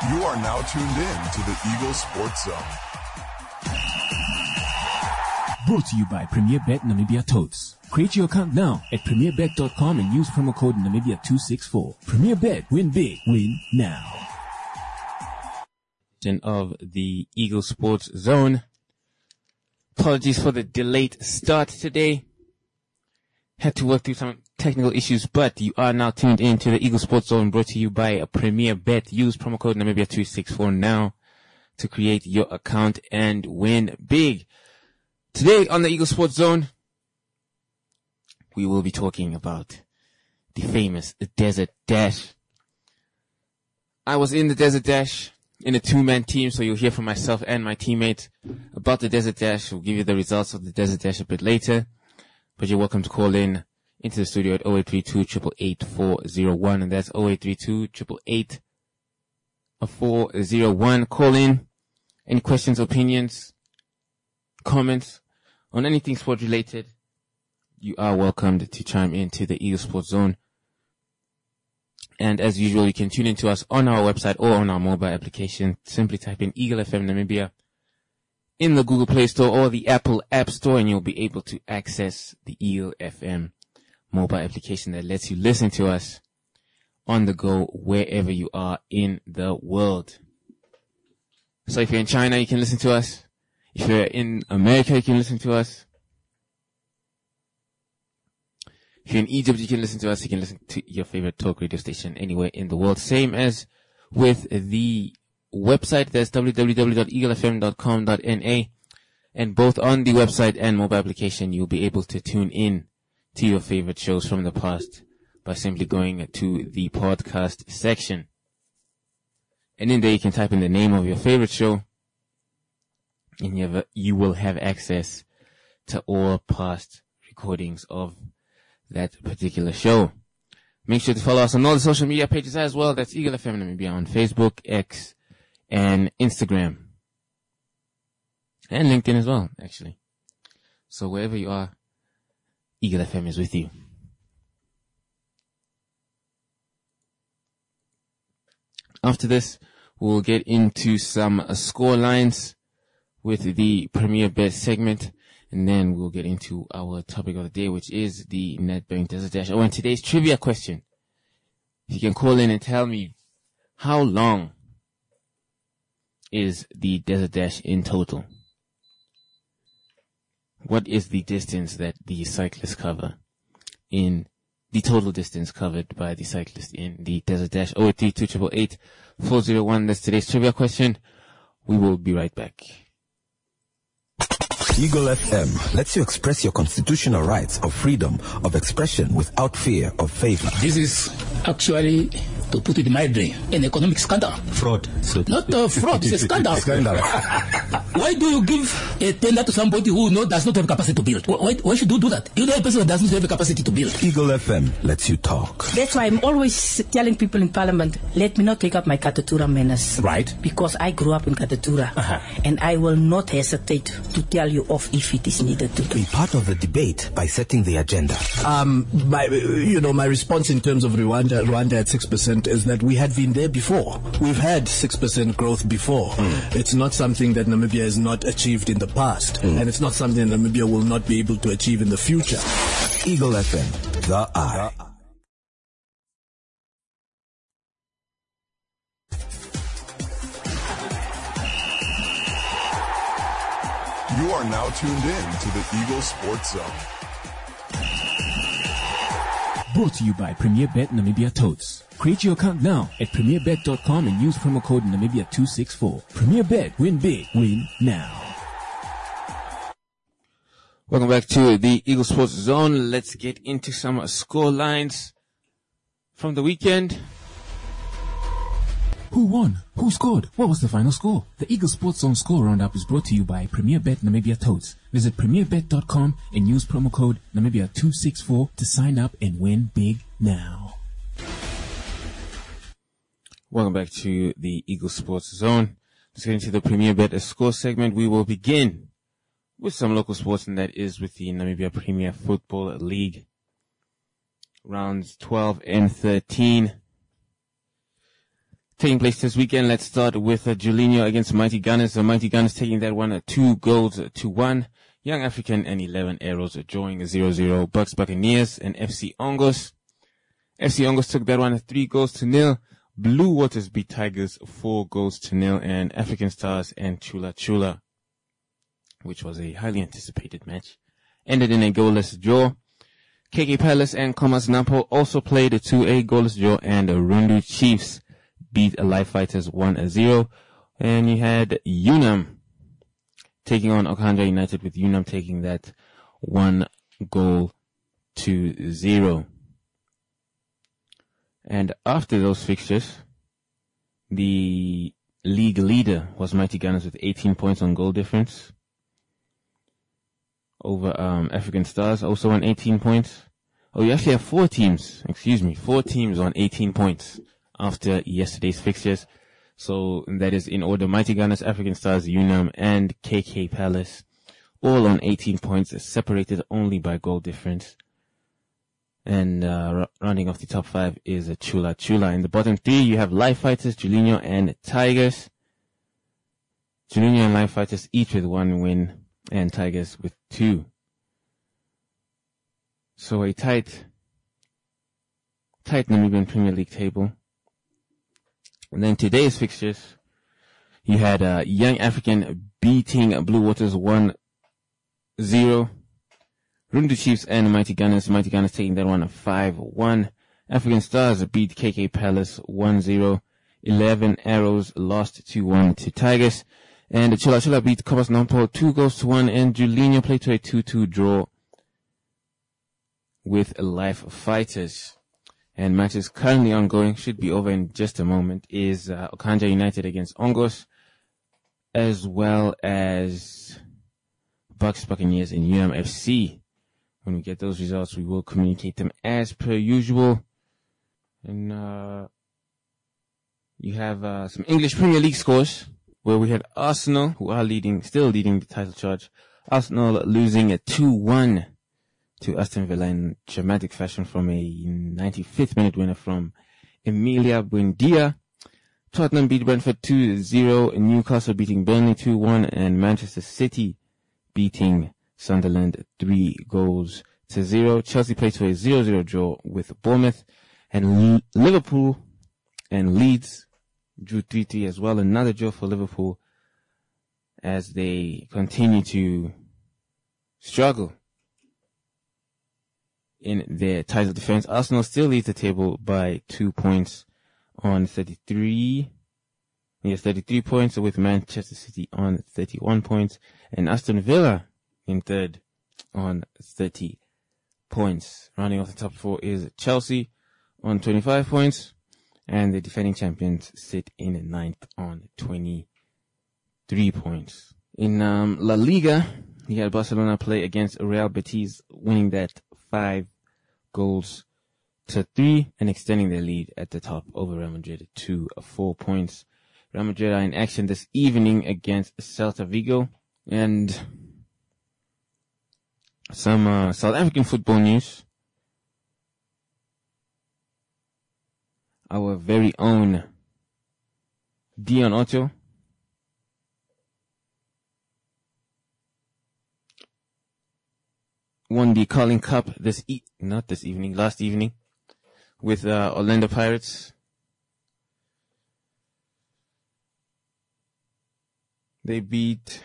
You are now tuned in to the Eagle Sports Zone. Brought to you by Premier Bet Namibia Totes. Create your account now at premierbet.com and use promo code Namibia264. Premier Bet, win big, win now. Of the Eagle Sports Zone. Apologies for the delayed start today. Had to work through some technical issues, but you are now tuned in to the Eagle Sports Zone, brought to you by a Premier Bet. Use promo code Namibia264 now to create your account and win big. Today on the Eagle Sports Zone, we will be talking about the famous Desert Dash. I was in the Desert Dash in a two-man team, so you'll hear from myself and my teammates about the Desert Dash. We'll give you the results of the Desert Dash a bit later, but you're welcome to call in into the studio at 0832-888-401, and that's 0832-888-401. Call in. Any questions, opinions, comments on anything sport related, you are welcomed to chime into the Eagle Sports Zone. And as usual, you can tune in to us on our website or on our mobile application. Simply type in Eagle FM Namibia in the Google Play Store or the Apple App Store, and you'll be able to access the Eagle FM mobile application that lets you listen to us on the go wherever you are in the world. So if you're in China, you can listen to us. If you're in America, you can listen to us. If you're in Egypt, you can listen to us. You can listen to your favorite talk radio station anywhere in the world. Same as with the website. That's www.eaglefm.com.na. And both on the website and mobile application, you'll be able to tune in to your favorite shows from the past by simply going to the podcast section. And in there, you can type in the name of your favorite show, and you will have access to all past recordings of that particular show. Make sure to follow us on all the social media pages as well. That's Eagle FM Namibia on Facebook, X, and Instagram. And LinkedIn as well, actually. So wherever you are, Eagle FM is with you. After this, we'll get into some score lines with the Premier Bet segment, and then we'll get into our topic of the day, which is the Nedbank Desert Dash. Oh, and today's trivia question. If you can call in and tell me, how long is the Desert Dash in total? What is the distance that the cyclists cover in the total distance covered by the cyclist in the Desert Dash? 0832-888-401. That's today's trivia question. We will be right back. Eagle FM lets you express your constitutional rights of freedom of expression without fear of favor. This is actually, to put it mildly, an economic scandal. Fraud. So not fraud, it's a scandal. Why do you give a tender to somebody who does not have capacity to build? Why should you do that? You know a person who doesn't have a capacity to build. Eagle FM lets you talk. That's why I'm always telling people in Parliament, let me not take up my Katatura menace. Right. Because I grew up in Katatura. And I will not hesitate to tell you off if it is needed to. Be part of the debate by setting the agenda. My response in terms of Rwanda at 6% is that we had been there before. We've had 6% growth before. It's not something that Namibia has not achieved in the past, and it's not something Namibia will not be able to achieve in the future. Eagle FM, the eye. You are now tuned in to the Eagle Sports Zone. Brought to you by Premier Bet Namibia Totes. Create your account now at premierbet.com and use promo code Namibia264. Premier Bet, win big, win now. Welcome back to the Eagle Sports Zone. Let's get into some score lines from the weekend. Who won? Who scored? What was the final score? The Eagle Sports Zone score roundup is brought to you by Premier Bet Namibia Totes. Visit premierbet.com and use promo code Namibia264 to sign up and win big now. Welcome back to the Eagle Sports Zone. Let's get into the Premier Bet score segment. We will begin with some local sports, and that is with the Namibia Premier Football League. Rounds 12 and 13. taking place this weekend. Let's start with Julinho against Mighty Gunners. The Mighty Gunners taking that one 2-1. Young African and 11 Arrows drawing 0-0. Bucks Buccaneers and FC Ongos. FC Ongos took that one 3-0. Blue Waters beat Tigers 4-0, and African Stars and Chula Chula, which was a highly anticipated match, ended in a goalless draw. KK Palace and Commerce Nampo also played a 2-a goalless draw, and Rundu Chiefs beat Life Fighters 1-0. And you had Unam taking on Okanja United, with Unam taking that 1-0. And after those fixtures, the league leader was Mighty Gunners with 18 points on goal difference over African Stars, also on 18 points. Oh, you actually have 4 teams on 18 points after yesterday's fixtures. So that is in order: Mighty Gunners, African Stars, Unam, and KK Palace, all on 18 points, separated only by goal difference. And rounding off the top 5 is Chula Chula. In the bottom 3, you have Life Fighters, Julinho, and Tigers. Julinho and Life Fighters each with 1 win, and Tigers with 2. So a tight Namibian Premier League table. And then today's fixtures, you had Young African beating Blue Waters 1-0. Rundu Chiefs and Mighty Gunners taking that one 5-1. African Stars beat KK Palace 1-0. 11 Arrows lost 2-1 to Tigers. And Chula Chula beat Commerce Nampo 2-1. And Julinho played to a 2-2 draw with Life Fighters. And matches currently ongoing, should be over in just a moment, is Okanja United against Ongos, as well as Bucks Buccaneers and UMFC. When we get those results, we will communicate them as per usual. And you have some English Premier League scores, where we had Arsenal, who are still leading the title charge. Arsenal losing 2-1 to Aston Villa in dramatic fashion from a 95th minute winner from Emilia Buendia. Tottenham beat Brentford 2-0, Newcastle beating Burnley 2-1, and Manchester City beating Sunderland 3-0. Chelsea played to a 0-0 draw with Bournemouth, and Liverpool and Leeds drew 3-3 as well. Another draw for Liverpool as they continue to struggle in their title defense. Arsenal still leads the table by 2 points on 33 points, with Manchester City on 31 points, and Aston Villa in third on 30 points. Rounding off the top 4 is Chelsea on 25 points, and the defending champions sit in ninth on 23 points. In La Liga, we had Barcelona play against Real Betis, winning that 5-3 and extending their lead at the top over Real Madrid to 4 points. Real Madrid are in action this evening against Celta Vigo. And some South African football news. Our very own Dion Otto won the Carling Cup last evening with Orlando Pirates. They beat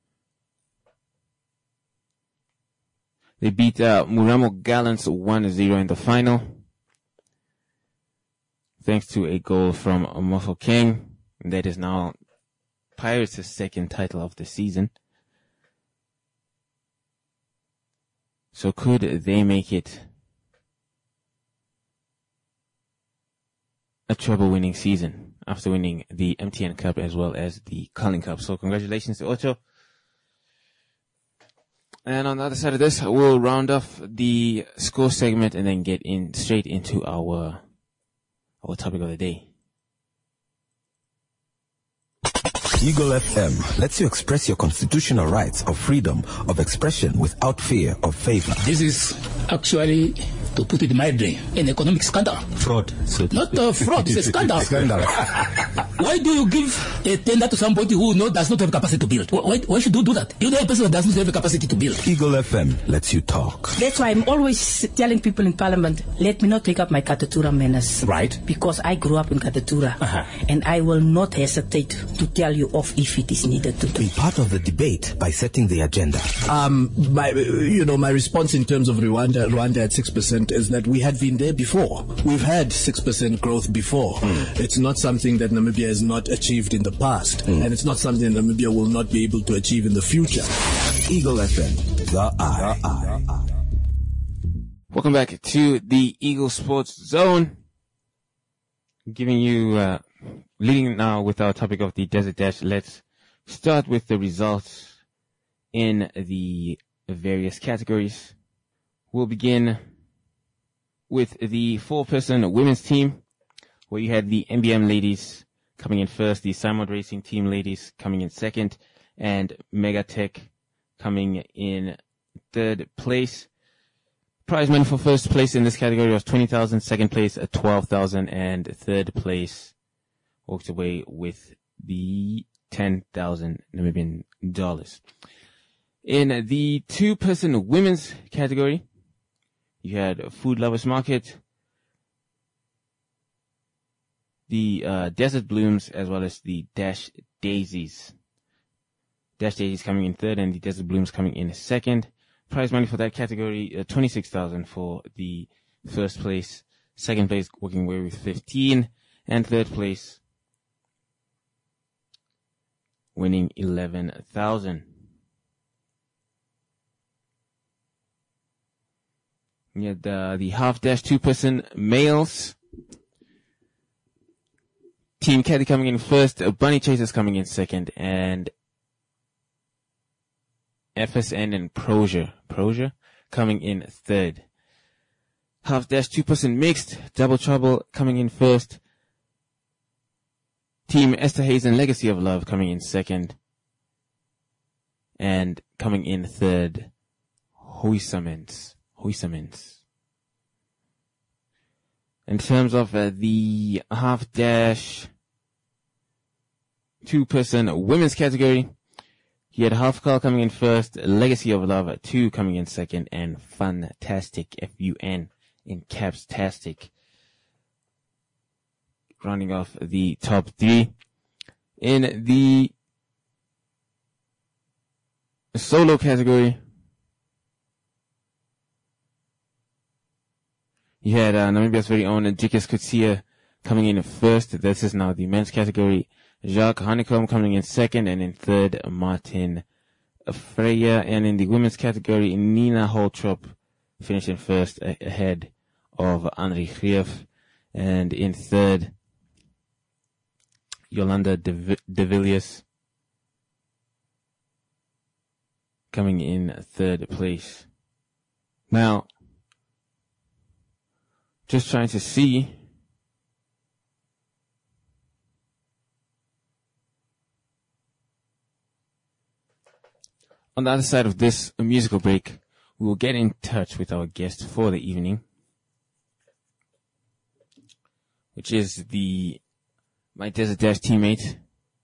Muramo Gallants 1-0 in the final, thanks to a goal from Mofo King. That is now Pirates' second title of the season. So could they make it a treble-winning season after winning the MTN Cup as well as the Carling Cup? So congratulations to Ocho. And on the other side of this, we'll round off the score segment and then get straight into our topic of the day. Eagle FM lets you express your constitutional rights of freedom of expression without fear of favor. This is actually to put it mildly, an economic scandal. Fraud. So Not fraud, it's a scandal. Scandal. Why do you give a tender to somebody who does not have capacity to build? Why should you do that? You know a person that does not have the capacity to build. Eagle FM lets you talk. That's why I'm always telling people in Parliament, let me not take up my Katatura manners. Right. Because I grew up in Katatura. And I will not hesitate to tell you off if it is needed to do. Be part of the debate by setting the agenda. My response in terms of Rwanda at 6% is that we had been there before. We've had 6% growth before. It's not something that Namibia has not achieved in the past, and it's not something Namibia will not be able to achieve in the future. Eagle FM, the eye. Welcome back to the Eagle Sports Zone. Giving you, leading now with our topic of the Desert Dash. Let's start with the results in the various categories. We'll begin with the 4-person women's team, where you had the MBM ladies coming in first, the Simon Racing team ladies coming in second, and Megatech coming in third place. Prize money for first place in this category was 20,000, second place at 12,000, and third place walked away with the 10,000 Namibian dollars. In the 2-person women's category, you had Food Lovers Market, the Desert Blooms, as well as the Dash Daisies. Dash Daisies coming in third and the Desert Blooms coming in second. Prize money for that category, 26,000 for the first place. Second place walking away with 15, and third place winning 11,000. You had the half dash 2-person males. Team Caddy coming in first, Bunny Chasers coming in second, and FSN and Proja coming in third. Half dash 2-person mixed, Double Trouble coming in first. Team Esther Hayes and Legacy of Love coming in second. And coming in third, Huisamens. In terms of the half dash 2-person women's category, you had Half Call coming in first, Legacy of Love 2 coming in second, and Fantastic, F-U-N in caps-tastic, rounding off the top 3. In the solo category, you had Namibia's very own Dikis Kutsia coming in first. This is now the men's category. Jacques Honeycomb coming in second, and in third, Martin Freya. And in the women's category, Nina Holtrop finishing first ahead of Henri Grief. And in third, Yolanda de Villiers coming in third place. Now, just trying to see on the other side of this musical break, we will get in touch with our guest for the evening, which is my Desert Dash teammate,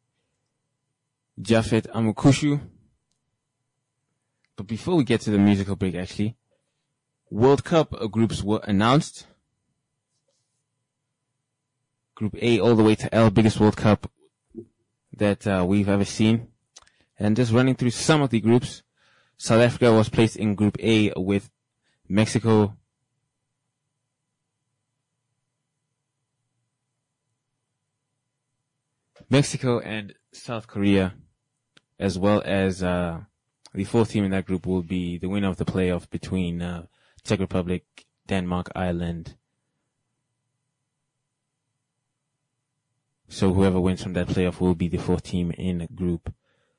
Jafet Amukushu. But before we get to the musical break, actually, World Cup groups were announced. Group A all the way to L, biggest World Cup that we've ever seen. And just running through some of the groups, South Africa was placed in Group A with Mexico, and South Korea, as well as the fourth team in that group will be the winner of the playoff between Czech Republic, Denmark, Ireland. So whoever wins from that playoff will be the fourth team in Group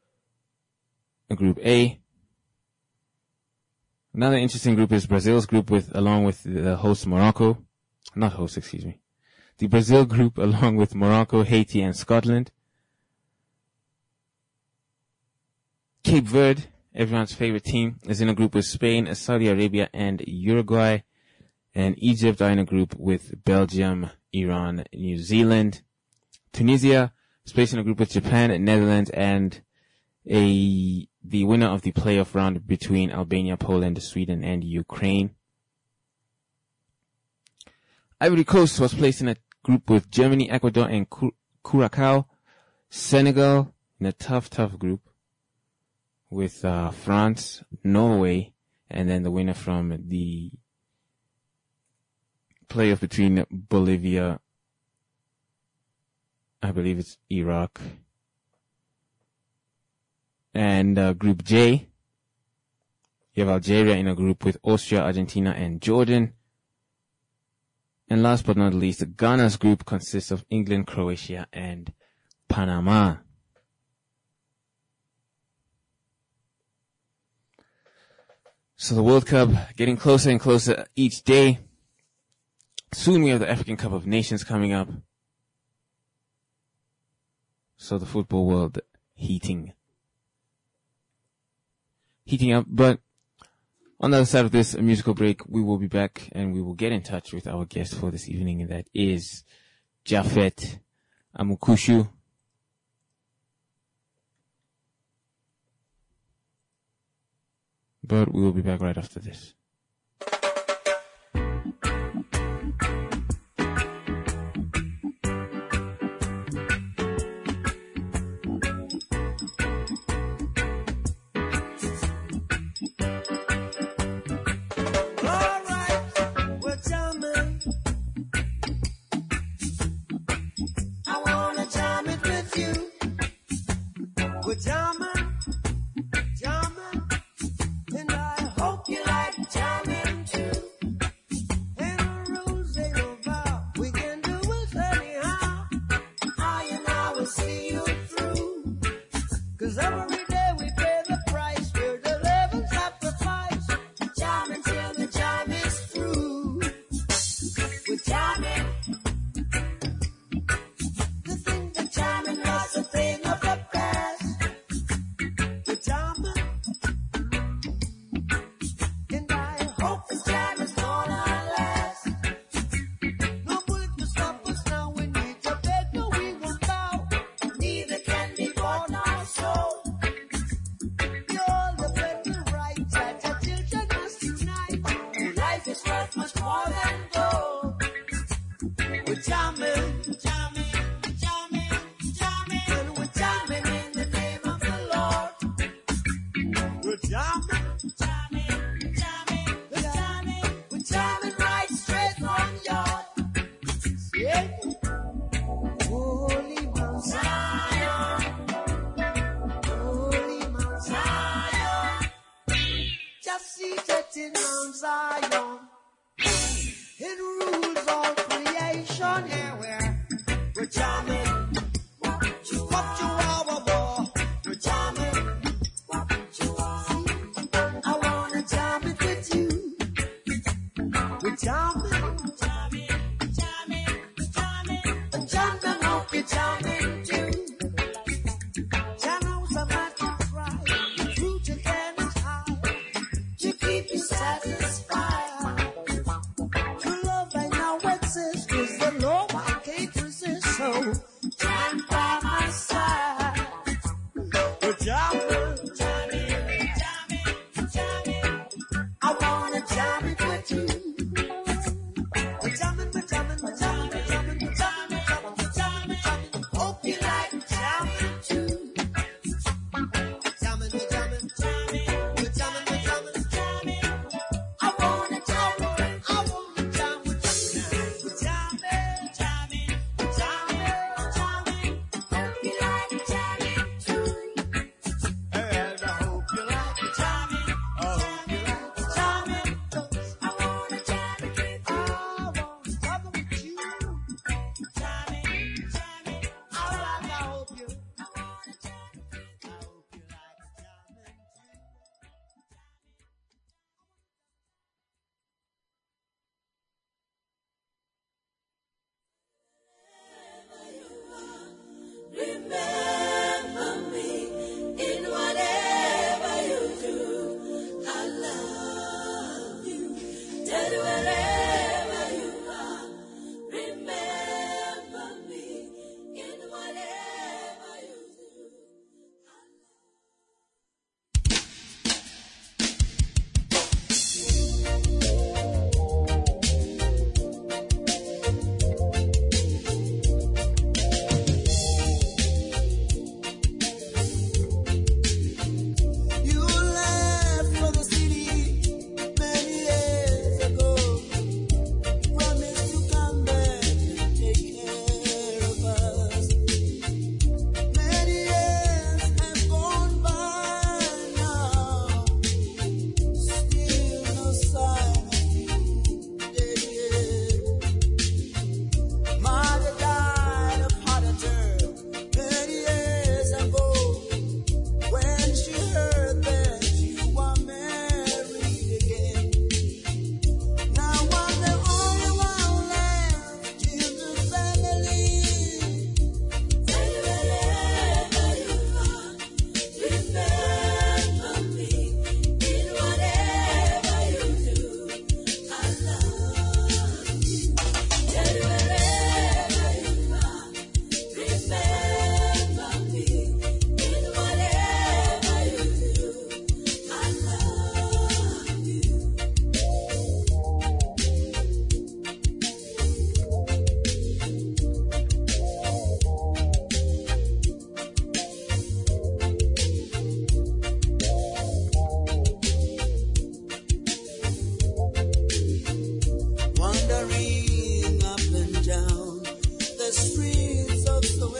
A. Another interesting group is Brazil's group along with the host Morocco. Not host, excuse me. The Brazil group along with Morocco, Haiti, and Scotland. Cape Verde, everyone's favorite team, is in a group with Spain, Saudi Arabia, and Uruguay. And Egypt are in a group with Belgium, Iran, New Zealand. Tunisia is placed in a group with Japan, Netherlands, and the winner of the playoff round between Albania, Poland, Sweden, and Ukraine. Ivory Coast was placed in a group with Germany, Ecuador, and Curacao. Senegal in a tough group with France, Norway, and then the winner from the playoff between Bolivia, I believe it's Iraq, and Group J. You have Algeria in a group with Austria, Argentina, and Jordan. And last but not least, Ghana's group consists of England, Croatia, and Panama. So the World Cup getting closer and closer each day. Soon we have the African Cup of Nations coming up. So the football world heating up. But on the other side of this musical break, we will be back and we will get in touch with our guest for this evening, and that is Japhet Amukushu. But we will be back right after this.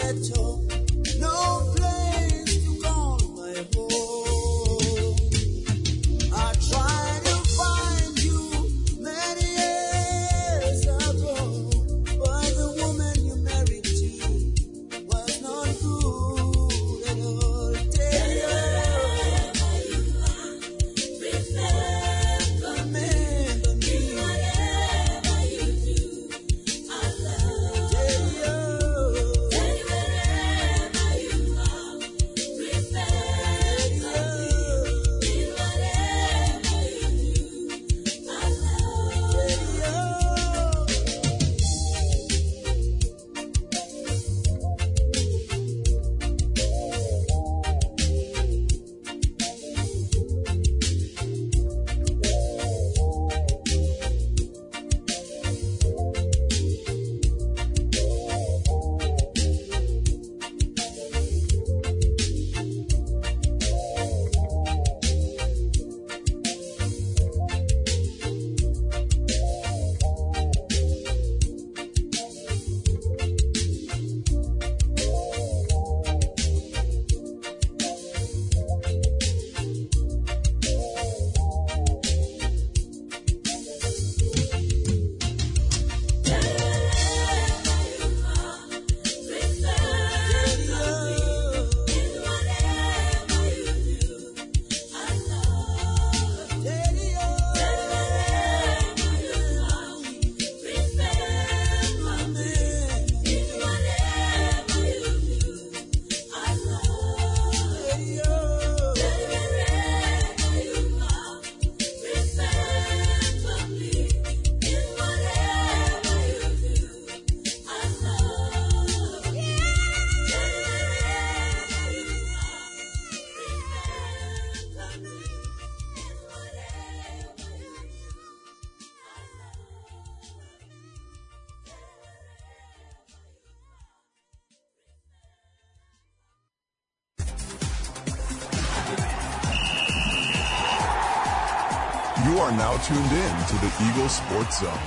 You are now tuned in to the Eagle Sports Zone.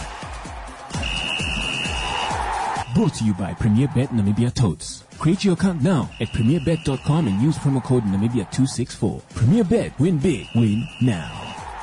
Brought to you by Premier Bet Namibia Totes. Create your account now at premierbet.com and use promo code Namibia264. Premier Bet, win big, win now.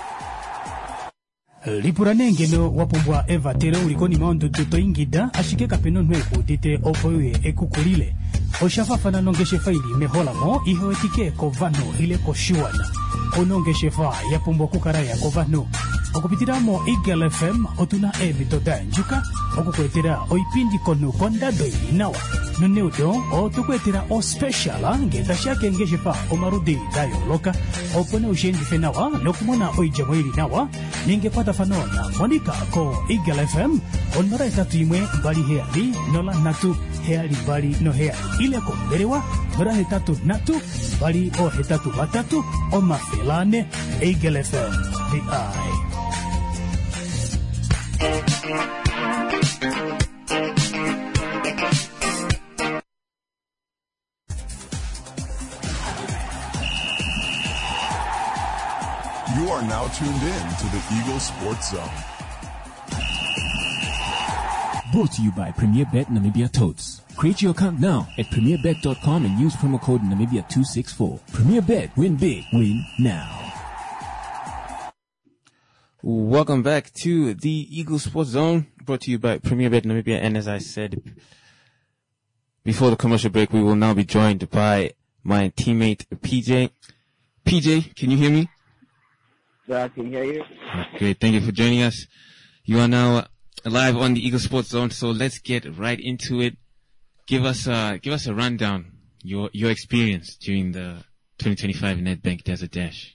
Lipurane ngelo wapumbwa Eva tere ulikoni maondo tuto ingida ashike kapeno nwe udite opoye ekukulile. Oshafafana nongeshe faili mehola mo iho etike kovano ile koshuana. Onongeshe fa yapumbwa kukaraya kovano. Okupitiramo Eagle FM otuna ebitoda njuka okukwetera oipindi kono konda doi nawa. Nuneudo otukwetera o special ngeta shake ngeshe fa omarudi dayo loka. Opone ushendi fenawa nokumona oijamweli nawa. Ningepata fanona Monica ko Eagle FM onora etatu imwe bali heali nola natu heali bali no heali ile ko berewa nora etatu natu bali o etatu batatu o mafelane Eagle FM the eye. You are now tuned in to the Eagle Sports Zone. Brought to you by Premier Bet Namibia Totes. Create your account now at premierbet.com and use promo code Namibia264. Premier Bet, win big, win now. Welcome back to the Eagle Sports Zone, brought to you by Premier Bet Namibia. And as I said before the commercial break, we will now be joined by my teammate PJ. PJ, can you hear me? Yeah, I can hear you. Great, thank you for joining us. You are now live on the Eagle Sports Zone, so let's get right into it. Give us a rundown, your experience during the 2025 Nedbank Desert Dash.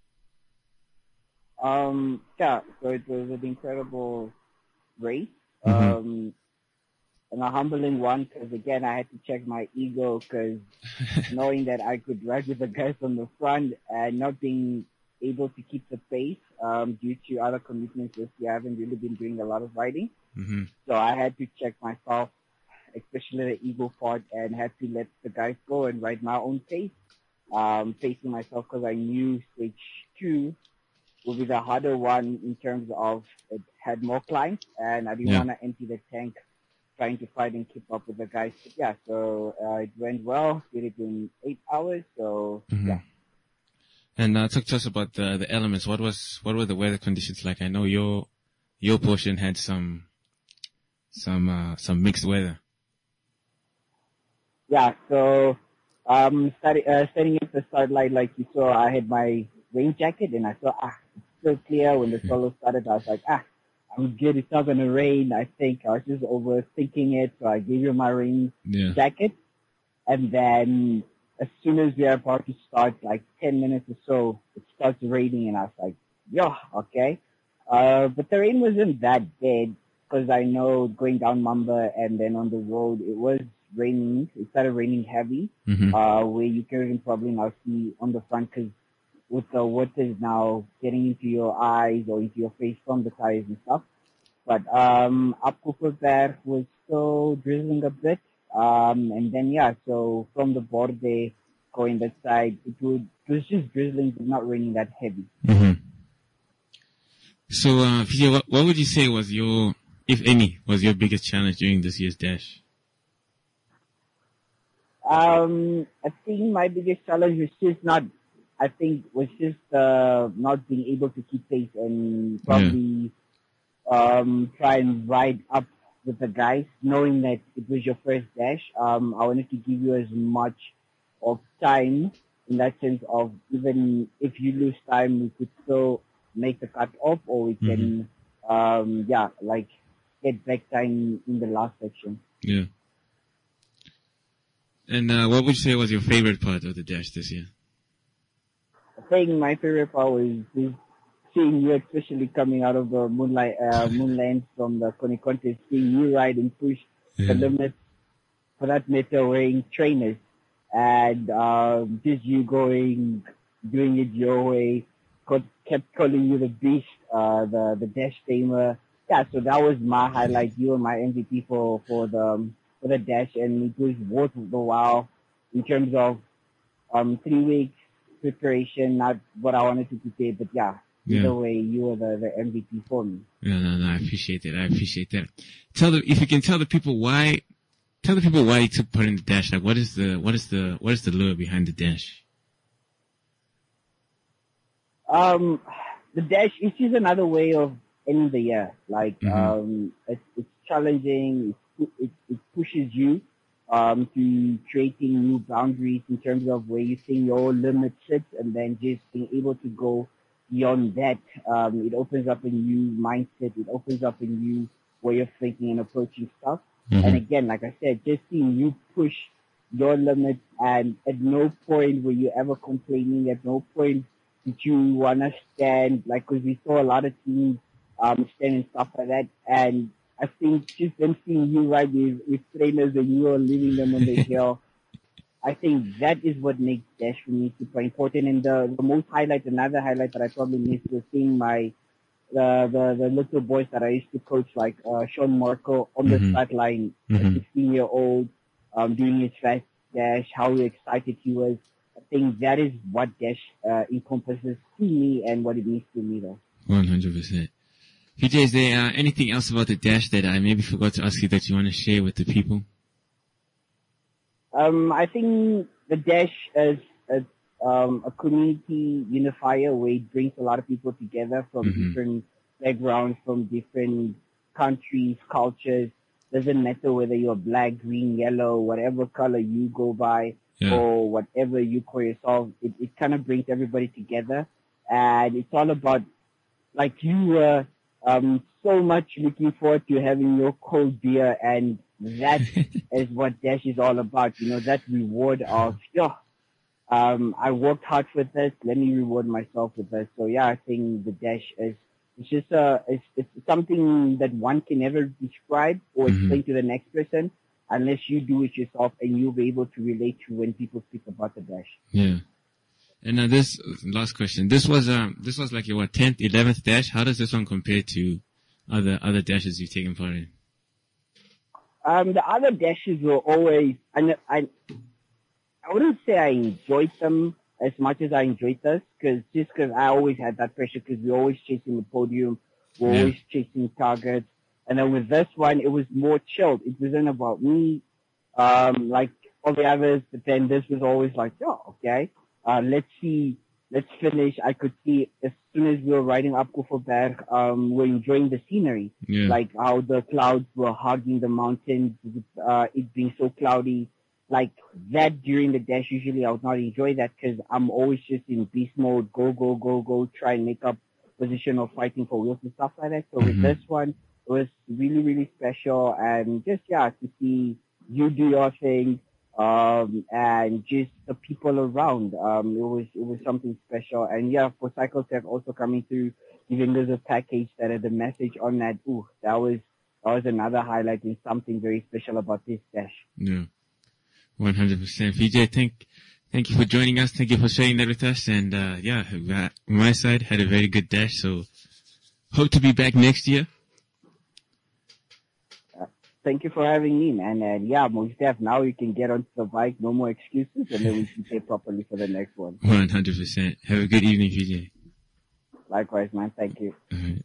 Yeah, so it was an incredible race, Mm-hmm. and a humbling one because again I had to check my ego because knowing that I could ride with the guys on the front and not being able to keep the pace due to other commitments this year, I haven't really been doing a lot of riding, Mm-hmm. so I had to check myself, especially the ego part, and had to let the guys go and ride my own pace, pacing myself because I knew stage 2 would be the harder one in terms of it had more climbs, and I didn't Yeah. want to empty the tank trying to fight and keep up with the guys. But yeah, so it went well. Did it in 8 hours. So yeah. And talk to us about the elements. What were the weather conditions like? I know your portion had some mixed weather. Yeah, so starting at the start line, like you saw, I had my rain jacket, and I saw it's still clear. When the solo started, I was like, I'm good. It's not gonna rain. I think I was just overthinking it, so I gave you my rain jacket, and then as soon as we are about to start, like 10 minutes or so, it starts raining, and I was like, okay. But the rain wasn't that bad, because I know going down Mamba and then on the road, it was raining. It started raining heavy, where you can probably now see on the front, because with the water now getting into your eyes or into your face from the tires and stuff. But up Koekelberg was still drizzling a bit. And then, so from the border there, going that side, it was just drizzling, but not raining that heavy. So, Vijay, what would you say was your biggest challenge during this year's dash? I think my biggest challenge was just not being able to keep pace and probably try and ride up with the guys, knowing that it was your first dash. I wanted to give you as much of time in that sense of, even if you lose time, we could still make the cut off, or we can get back time in the last section. Yeah. And what would you say was your favorite part of the dash this year? I think my favorite part was just seeing you, especially coming out of the moonland from the Kone contest, seeing you ride and push the limits, for that matter, wearing trainers, and just you doing it your way, kept calling you the beast, the dash tamer. Yeah, so that was my highlight. You were my MVP for the dash, and it was worth the while in terms of 3 weeks preparation, not what I wanted to prepare, but either way, you were the MVP for me. No, I appreciate that. If you can tell the people why you took part in the dash. Like, what is the lure behind the dash? The dash is just another way of ending the year. Like, it's challenging. It pushes you to creating new boundaries in terms of where you think your limit sits, and then just being able to go beyond that. It opens up a new mindset. It opens up a new way of thinking and approaching stuff. And again, like I said, just seeing you push your limits, and at no point were you ever complaining. At no point did you want to stand, like, because we saw a lot of teams stand and stuff like that. And I think just them seeing you ride with trainers and you are leaving them on the hill, I think that is what makes dash for me super important. And another highlight that I probably missed was seeing the little boys that I used to coach, like Sean Marco on the start line, a 16-year-old, doing his fast dash, how excited he was. I think that is what dash encompasses to me and what it means to me, though. 100%. Vijay, is there anything else about the dash that I maybe forgot to ask you that you want to share with the people? I think the dash is a community unifier where it brings a lot of people together from different backgrounds, from different countries, cultures. Doesn't matter whether you're black, green, yellow, whatever color you go by, or whatever you call yourself. It kind of brings everybody together, and it's all about, like, you were so much looking forward to having your cold beer, and that is what dash is all about. That reward of, I worked hard for this, let me reward myself with this. So I think the dash it's just it's something that one can never describe or explain to the next person unless you do it yourself, and you'll be able to relate to when people speak about the dash. Yeah. And now this last question. This was like your 10th, 11th dash. How does this one compare to other dashes you've taken part in? The other dashes were always, I wouldn't say I enjoyed them as much as I enjoyed this, because I always had that pressure, because we're always chasing the podium, we're always chasing targets. And then with this one, it was more chilled. It wasn't about me, like all the others, but then this was always like, oh, okay, let's finish. I could see as soon as we were riding up Koevoorberg, we're enjoying the scenery, like how the clouds were hugging the mountains, it being so cloudy. Like that during the dash, usually I would not enjoy that because I'm always just in beast mode, go, try and make up position of fighting for wheels and stuff like that. So with this one, it was really, really special, and just, to see you do your thing, and just the people around. It was something special. And for Cycletech also coming through, giving us a package that had the message on that. That was another highlight and something very special about this dash. Yeah. 100%. VJ, thank you for joining us. Thank you for sharing that with us. And, on my side, had a very good dash. So hope to be back next year. Thank you for having me, man. And most def, now you can get onto the bike. No more excuses. And then we can play properly for the next one. 100%. Have a good evening, VJ. Likewise, man. Thank you. Right.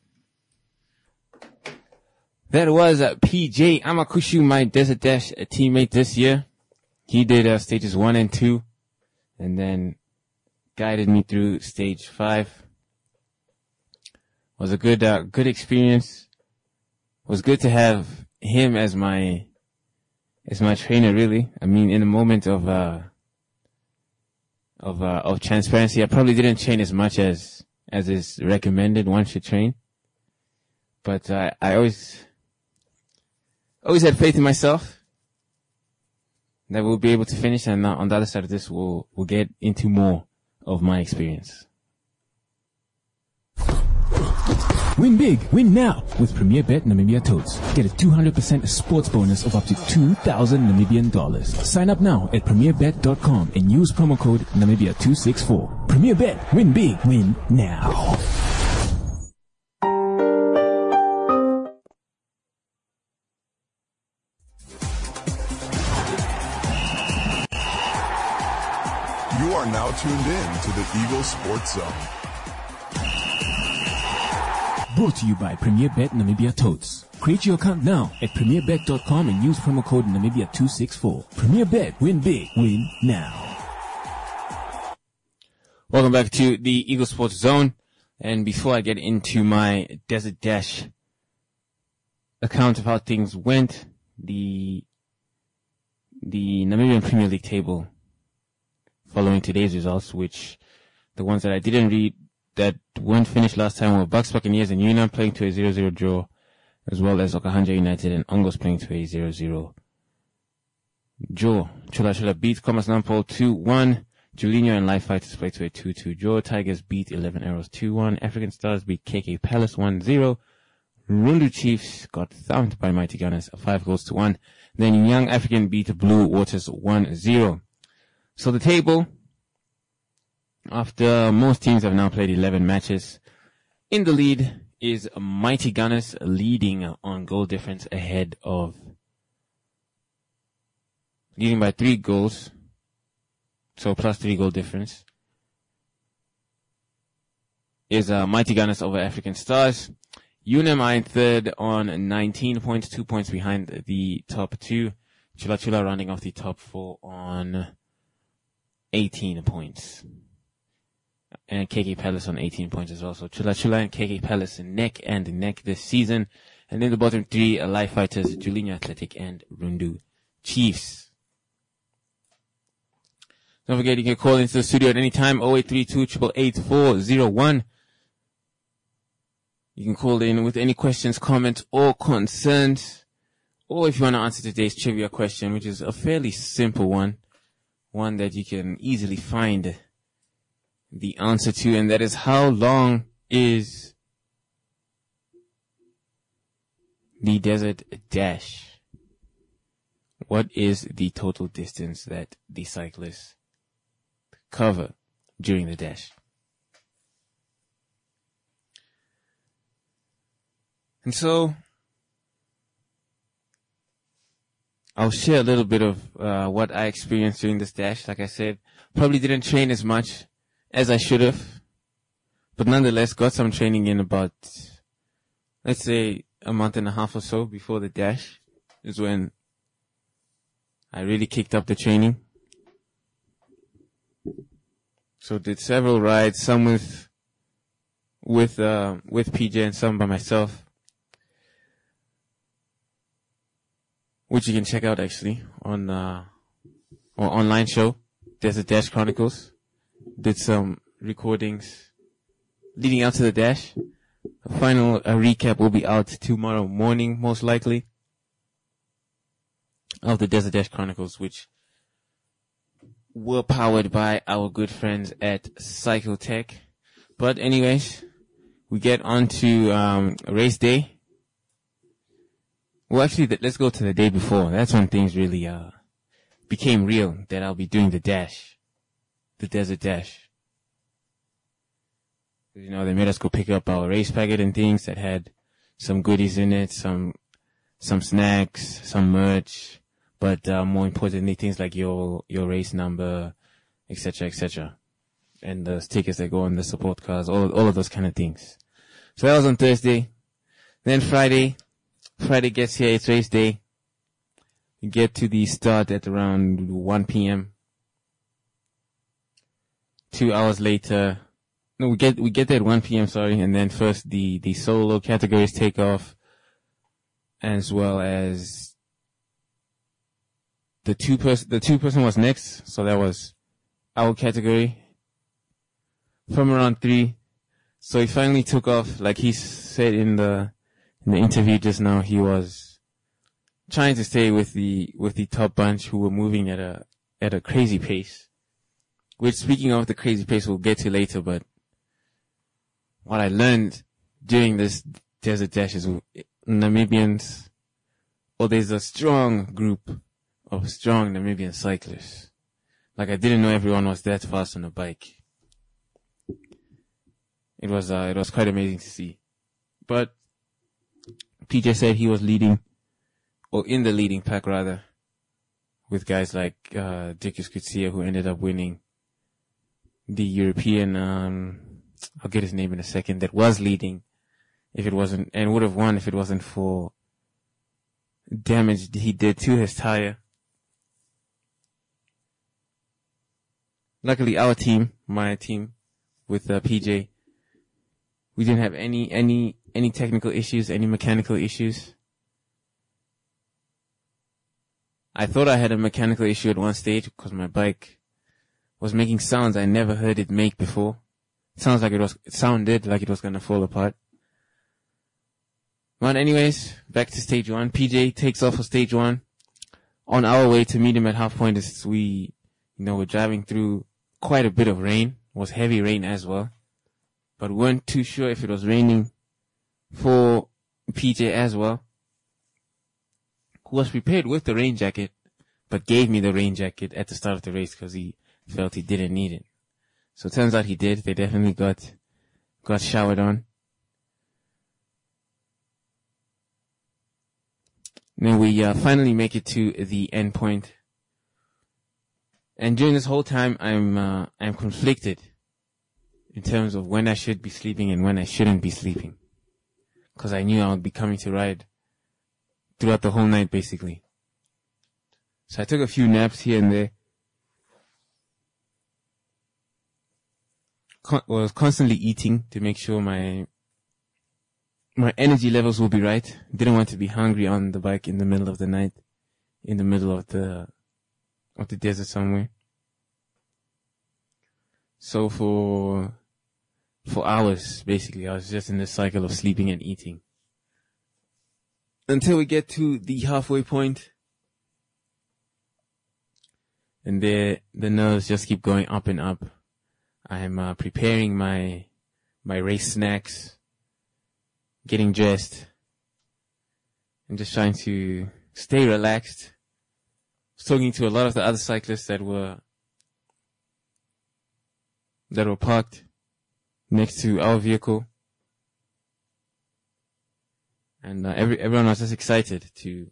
That was PJ Amakushu, my Desert Dash teammate this year. He did stages 1 and 2, and then guided me through stage 5. Was a good experience. Was good to have him as my trainer, really. I mean, in a moment of transparency, I probably didn't train as much as is recommended one should train. But I always had faith in myself that we'll be able to finish, and on the other side of this, we'll get into more of my experience. Win big, win now with Premier Bet Namibia Totes. Get a 200% sports bonus of up to 2,000 Namibian dollars. Sign up now at premierbet.com and use promo code Namibia264. Premier Bet, win big, win now. You are now tuned in to the Eagle Sports Zone. Brought to you by Premier Bet Namibia Totes. Create your account now at premierbet.com and use promo code Namibia264. Premier Bet, win big, win now. Welcome back to the Eagle Sports Zone. And before I get into my Desert Dash account of how things went, the Namibian Premier League table following today's results, which the ones that I didn't read that weren't finished last time were Bucks Buccaneers and Unam playing to a 0-0 draw, as well as Okahanja United and Ongos playing to a 0-0 draw. Chula Chula beat Commerce Nampol 2-1. Julinho and Life Fighters played to a 2-2 draw. Tigers beat 11 Arrows 2-1. African Stars beat KK Palace 1-0. Rundu Chiefs got thumped by Mighty Gunners 5-1. Then Young African beat Blue Waters 1-0. So the table, after most teams have now played 11 matches, in the lead is Mighty Gunners, leading on goal difference leading by 3 goals, so plus 3 goal difference, is Mighty Gunners over African Stars. Unam are in third on 19 points, 2 points behind the top 2. Chula Chula rounding off the top 4 on 18 points. And KK Palace on 18 points as well. So Chula Chula and KK Palace neck and neck this season. And in the bottom 3, Life Fighters, Julinho Athletic, and Rundu Chiefs. Don't forget, you can call into the studio at any time, 0832-888-401. You can call in with any questions, comments, or concerns. Or if you want to answer today's trivia question, which is a fairly simple one that you can easily find the answer to, and that is, how long is the Desert Dash? What is the total distance that the cyclists cover during the dash? And so I'll share a little bit of what I experienced during this dash. Like I said, probably didn't train as much as I should have, but nonetheless got some training in about, let's say, a month and a half or so before the dash is when I really kicked up the training. So did several rides, some with PJ and some by myself, which you can check out actually on our online show, Desert Dash Chronicles. Did some recordings leading up to the dash. A final recap will be out tomorrow morning, most likely, of the Desert Dash Chronicles, which were powered by our good friends at Cyclotech. But anyways, we get on to race day. Well, actually, let's go to the day before. That's when things really became real, that I'll be doing the dash, the Desert Dash. You know, they made us go pick up our race packet and things that had some goodies in it, some snacks, some merch, but more importantly, things like your race number, etc., and the stickers that go on the support cars, all of those kind of things. So that was on Thursday. Then Friday gets here, it's race day. We get to the start at around 1 p.m. 2 hours later, no, we get there at 1 p.m., sorry, and then first the solo categories take off, as well as the two person was next, so that was our category. From around 3, so he finally took off, like he said in the interview just now. He was trying to stay with the top bunch who were moving at a crazy pace. Which, speaking of the crazy pace, we'll get to later, but what I learned during this Desert Dash is Namibians, or there's a strong group of strong Namibian cyclists. Like, I didn't know everyone was that fast on a bike. It was quite amazing to see. But PJ said he was leading, or in the leading pack rather, with guys like Dickus Kutsia, who ended up winning the European, I'll get his name in a second, that was leading if it wasn't, and would have won if it wasn't for damage he did to his tire. Luckily our team, my team with PJ, we didn't have any technical issues, any mechanical issues. I thought I had a mechanical issue at one stage because my bike was making sounds I never heard it make before. It sounded like it was gonna fall apart. But anyways, back to stage 1. PJ takes off for stage 1. On our way to meet him at half point, we're driving through quite a bit of rain. It was heavy rain as well. But we weren't too sure if it was raining for PJ as well, who was prepared with the rain jacket, but gave me the rain jacket at the start of the race because he felt he didn't need it. So it turns out he did. They definitely got showered on. And then we finally make it to the end point. And during this whole time, I'm conflicted in terms of when I should be sleeping and when I shouldn't be sleeping, because I knew I would be coming to ride throughout the whole night, basically. So I took a few naps here and there. Was constantly eating to make sure my energy levels will be right. Didn't want to be hungry on the bike in the middle of the night, in the middle of the desert somewhere. So for hours, basically, I was just in this cycle of sleeping and eating. Until we get to the halfway point. And there, the nerves just keep going up and up. I'm preparing my race snacks, getting dressed, and just trying to stay relaxed. I was talking to a lot of the other cyclists that were parked next to our vehicle, and everyone was just excited to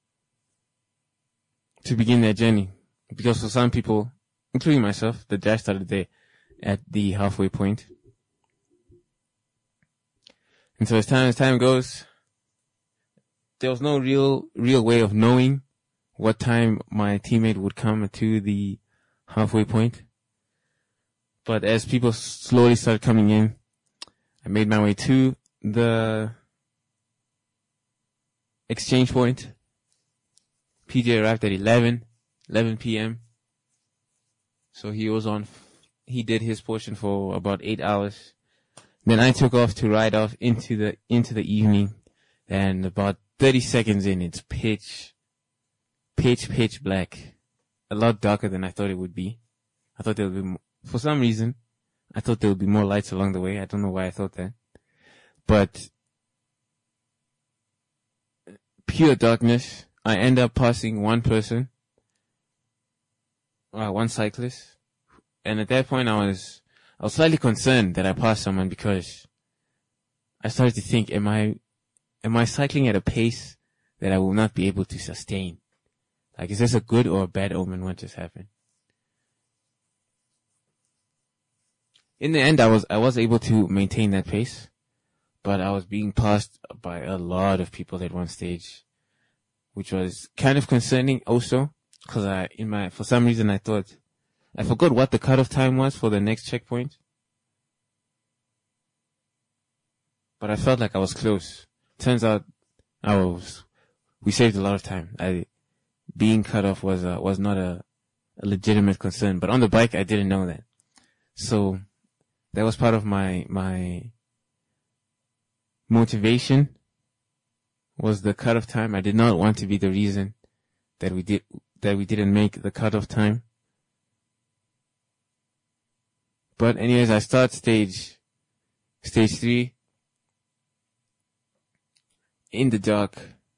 begin their journey, because for some people, including myself, the dash started there at the halfway point. And so as time goes, there was no real way of knowing what time my teammate would come to the halfway point. But as people slowly started coming in, I made my way to the exchange point. PJ arrived at 11 p.m. So he did his portion for about 8 hours. Then I took off to ride off into the evening, and about 30 seconds in, it's pitch black. A lot darker than I thought it would be. I thought there would be, for some reason, I thought there would be more lights along the way. I don't know why I thought that. But pure darkness. I end up passing one person, one cyclist. And at that point I was slightly concerned that I passed someone, because I started to think, am I cycling at a pace that I will not be able to sustain? Like, is this a good or a bad omen? What just happened? In the end, I was able to maintain that pace, but I was being passed by a lot of people at one stage, which was kind of concerning also, because for some reason I forgot what the cutoff time was for the next checkpoint. But I felt like I was close. Turns out we saved a lot of time. Being cut off was not a legitimate concern, but on the bike I didn't know that. So that was part of my motivation, was the cutoff time. I did not want to be the reason that we didn't make the cutoff time. But anyways, I start stage 3 in the dark.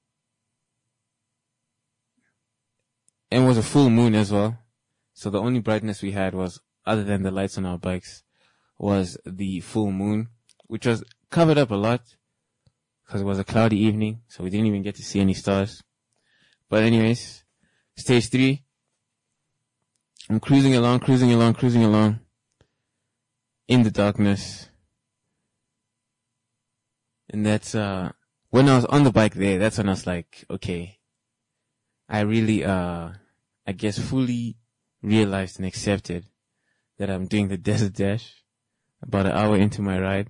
And it was a full moon as well. So the only brightness we had was, other than the lights on our bikes, was the full moon, which was covered up a lot because it was a cloudy evening, so we didn't even get to see any stars. But anyways, stage 3, I'm cruising along in the darkness. And that's, when I was on the bike there, that's when I was like, okay, I really, I guess fully realized and accepted that I'm doing the Desert Dash about an hour into my ride.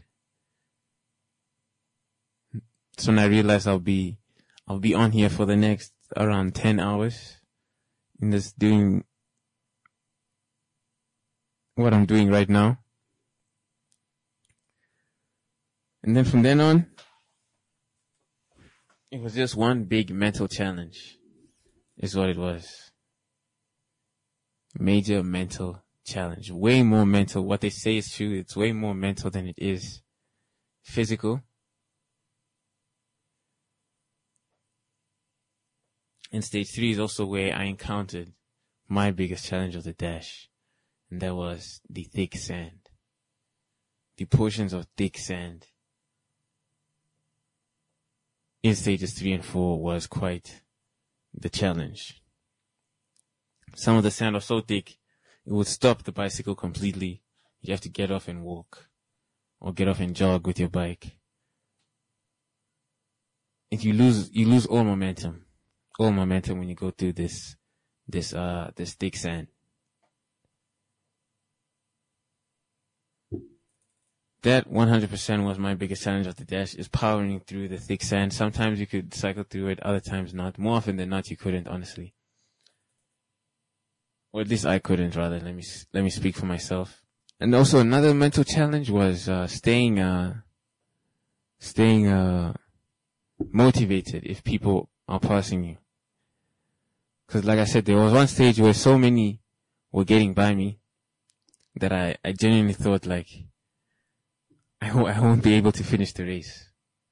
So when I realized I'll be on here for the next around 10 hours in this, doing what I'm doing right now. And then from then on, it was just one big mental challenge, is what it was. Major mental challenge. Way more mental. What they say is true. It's way more mental than it is physical. And stage 3 is also where I encountered my biggest challenge of the dash. And that was the thick sand. The portions of thick sand in stages 3 and 4 was quite the challenge. Some of the sand was so thick, it would stop the bicycle completely. You have to get off and walk, or get off and jog with your bike. And you lose all momentum when you go through this thick sand. That 100% was my biggest challenge of the dash, is powering through the thick sand. Sometimes you could cycle through it, other times not. More often than not, you couldn't, honestly. Or at least I couldn't, rather. Let me speak for myself. And also another mental challenge was staying motivated if people are passing you. Because like I said, there was one stage where so many were getting by me that I genuinely thought, like, I won't be able to finish the race.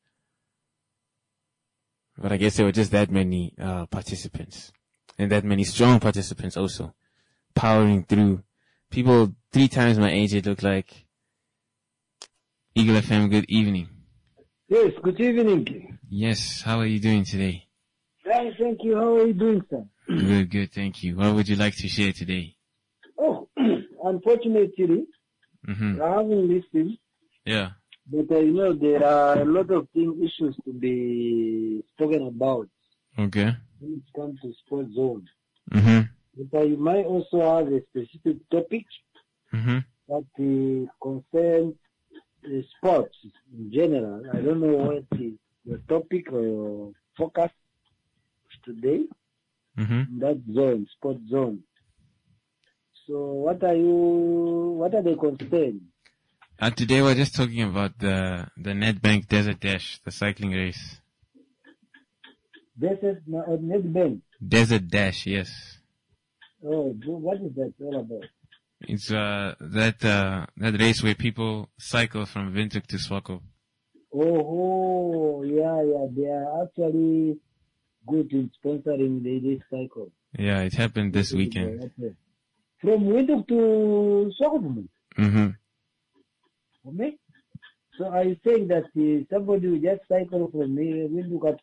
But I guess there were just that many participants, and that many strong participants also, powering through. People 3 times my age, it looked like. Eagle FM, good evening. Yes, good evening. Yes, how are you doing today? Fine, thank you. How are you doing, sir? Good, thank you. What would you like to share today? Oh, unfortunately, I haven't listened. Yeah. But there are a lot of issues to be spoken about Okay. when it comes to sports zone. Mm-hmm. But you might also have a specific topic Mm-hmm. that concerns sports in general. I don't know what is your topic or your focus today Mm-hmm. in that zone, sports zone. So what are the concerns? Today we're just talking about the Nedbank Desert Dash, the cycling race. Desert Nedbank. Desert Dash, yes. Oh, what is that all about? It's that race where people cycle from Windhoek to Swakop. Oh, yeah. They are actually good in sponsoring this cycle. Yeah, it happened this weekend. From Windhoek to Swakop. Mm-hmm. Okay? So are you saying that somebody will just cycle from Windhoek up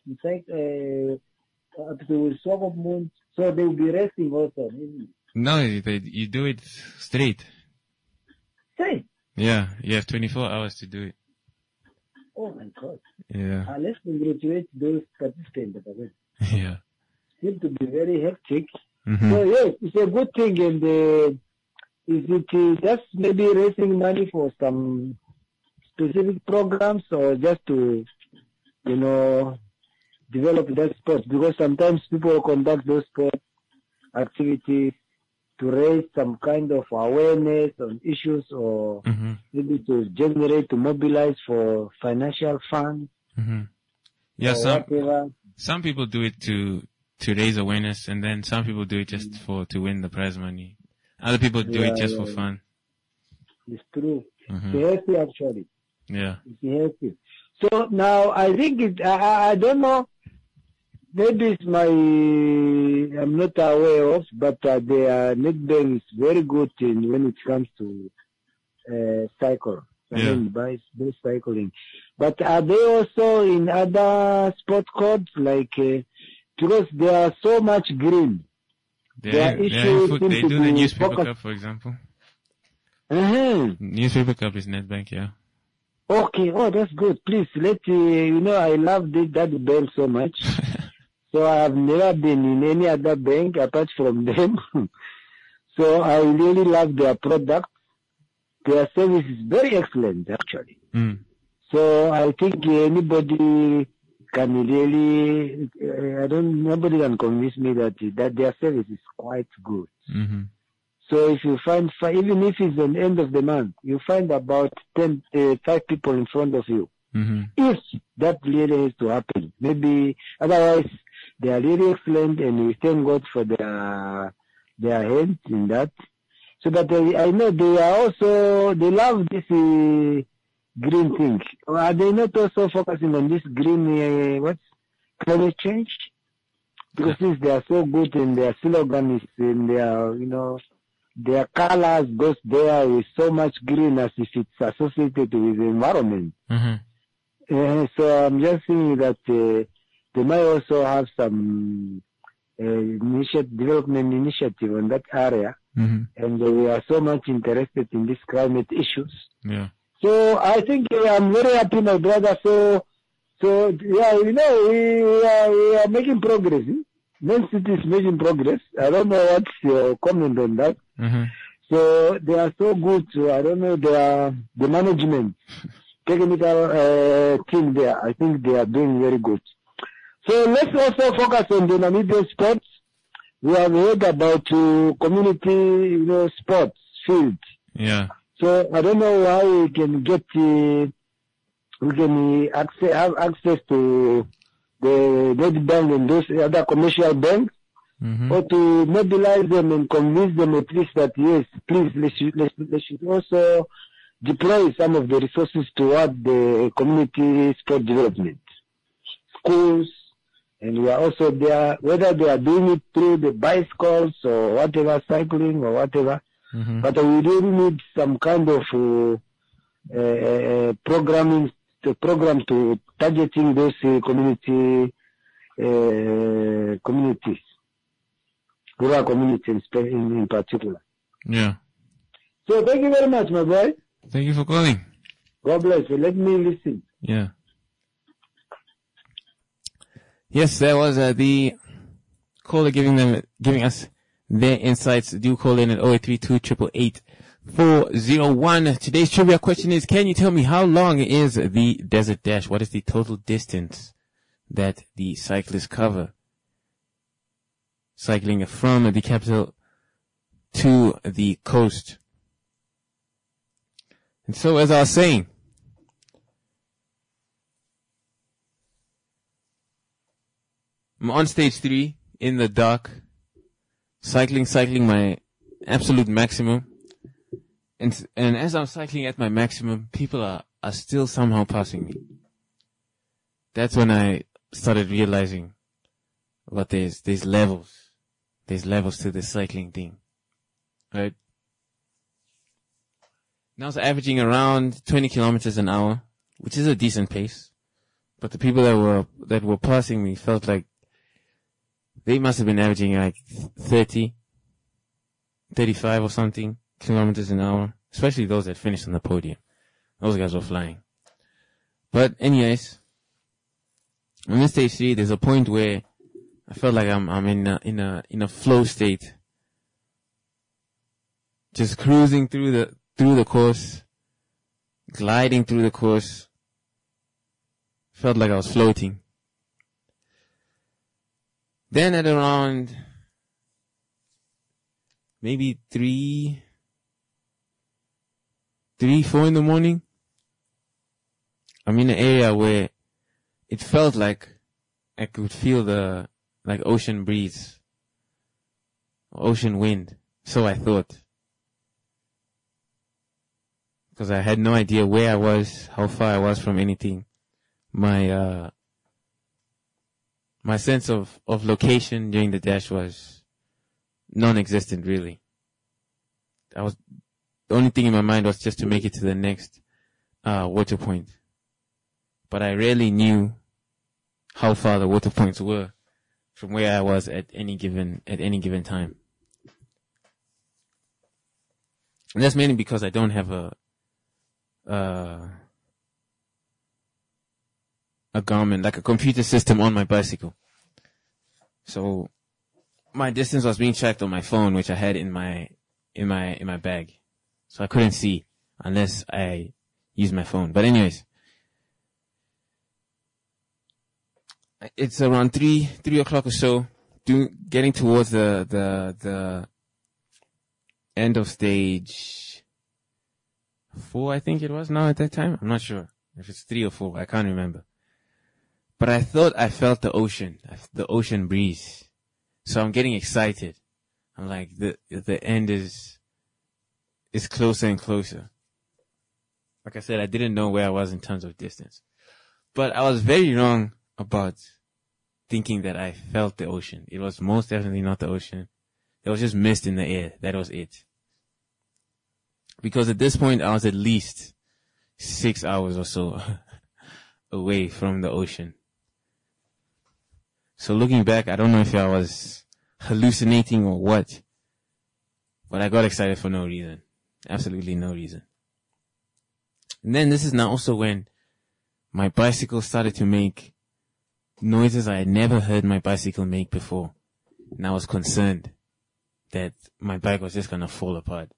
to Swakop, so they will be racing also? Maybe? No, you do it straight. Straight? Yeah, you have 24 hours to do it. Oh my God. Yeah. Let's congratulate those participants. Yeah. Seem to be very hectic. Mm-hmm. So yes, it's a good thing. And is it just maybe raising money for some specific programs, or just to, develop that sport? Because sometimes people conduct those sport activities to raise some kind of awareness on issues, or Mm-hmm. maybe to mobilize for financial funds. Mm-hmm. Yeah, or whatever. some people do it to raise awareness, and then some people do it just to win the prize money. Other people do it just for fun. It's true. Mm-hmm. It's healthy, actually. Yeah. It's healthy. So now I think I don't know. Maybe I'm not aware of, but the Nedbank is very good when it comes to cycle. Yeah. By cycling. But are they also in other sport codes, like because there are so much green? They do the newspaper cup, for example. Mm-hmm. Newspaper cup is Nedbank, yeah. Okay, that's good. Please, I love that bank so much. So I have never been in any other bank apart from them. So I really love their product. Their service is very excellent, actually. Mm. So I think anybody can really, nobody can convince me that their service is quite good. Mm-hmm. So if you find, even if it's the end of the month, you find about 5 people in front of you. Mm-hmm. If that really has to happen, maybe otherwise they are really excellent, and we thank God for their hands in that. So, but I know they love this green thing. Are they not also focusing on this green, climate change? Because since they are so good, and their slogan is in their colors goes there with so much green as if it's associated with the environment. Mm-hmm. So I'm just saying that they might also have some development initiative on that area. Mm-hmm. And we are so much interested in these climate issues. Yeah. So I think I'm very happy, my brother. So yeah, we are making progress. Main City is making progress. I don't know what's your comment on that. Mm-hmm. So they are so good. So I don't know the management, technical team there. I think they are doing very good. So let's also focus on the Namibian sports. We have heard about community, sports field. Yeah. So I don't know how we can get have access to the Nedbank and those other commercial banks, mm-hmm. or to mobilize them and convince them at least that yes, please, they should also deploy some of the resources toward the community sport development, schools. And we are also there, whether they are doing it through the bicycles or whatever, cycling or whatever. Mm-hmm. But we really need some kind of program to targeting those communities, rural communities in particular. Yeah. So thank you very much, my boy. Thank you for calling. God bless you. Let me listen. Yeah. Yes, there was the caller giving us their insights. Do call in at 0832-888-401. Today's trivia question is, can you tell me how long is the Desert Dash? What is the total distance that the cyclists cover? Cycling from the capital to the coast. And so, as I was saying, I'm on stage 3 in the dark, cycling my absolute maximum. And as I'm cycling at my maximum, people are still somehow passing me. That's when I started realizing what there's levels. There's levels to this cycling thing. Right? Now I was averaging around 20 kilometers an hour, which is a decent pace. But the people that were passing me felt like they must have been averaging like 30, 35 or something kilometers an hour, especially those that finished on the podium. Those guys were flying. But anyways, on this stage 3, there's a point where I felt like I'm in a flow state. Just cruising through the course, gliding through the course. Felt like I was floating. Then at around maybe 3, 4 in the morning, I'm in an area where it felt like I could feel the ocean breeze, ocean wind. So I thought. Because I had no idea where I was, how far I was from anything. My sense of location during the dash was non-existent, really. The only thing in my mind was just to make it to the next water point. But I rarely knew how far the water points were from where I was at any given time. And that's mainly because I don't have a Garmin, like a computer system on my bicycle. So my distance was being tracked on my phone, which I had in my bag. So I couldn't see unless I used my phone. But anyways, it's around 3 o'clock or so, getting towards the end of stage 4, I think it was now at that time. I'm not sure if it's 3 or 4. I can't remember. But I thought I felt the ocean breeze. So I'm getting excited. I'm like, the end is closer and closer. Like I said, I didn't know where I was in terms of distance. But I was very wrong about thinking that I felt the ocean. It was most definitely not the ocean. There was just mist in the air. That was it. Because at this point, I was at least 6 hours or so away from the ocean. So looking back, I don't know if I was hallucinating or what, but I got excited for no reason. Absolutely no reason. And then this is now also when my bicycle started to make noises I had never heard my bicycle make before. And I was concerned that my bike was just gonna fall apart.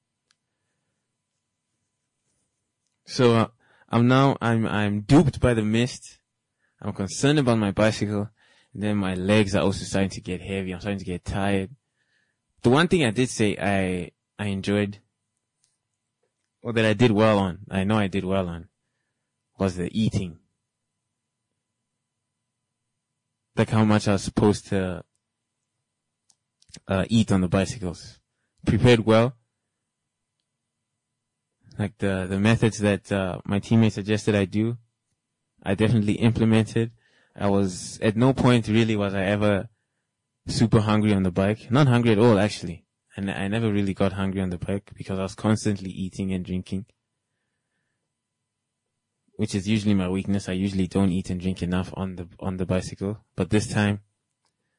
So I'm duped by the mist. I'm concerned about my bicycle. And then my legs are also starting to get heavy. I'm starting to get tired. The one thing I did say I enjoyed, or that I did well on, I know I did well on, was the eating. Like how much I was supposed to eat on the bicycles. Prepared well. Like the methods that my teammates suggested I do, I definitely implemented. I was, at no point really was I ever super hungry on the bike. Not hungry at all, actually. And I never really got hungry on the bike because I was constantly eating and drinking, which is usually my weakness. I usually don't eat and drink enough on the bicycle. But this time,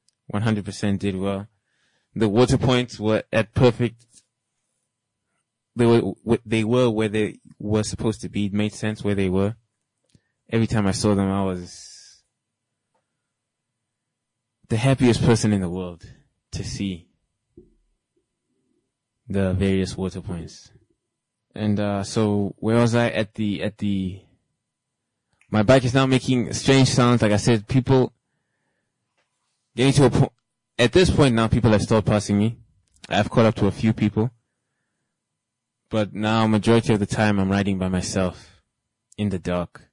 100% did well. The water points were at perfect they were where they were supposed to be. It made sense where they were. Every time I saw them, I was the happiest person in the world to see the various water points. And so where was I at the my bike is now making strange sounds. Like I said, people getting to a point, at this point now people have stopped passing me. I've caught up to a few people. But now majority of the time I'm riding by myself in the dark.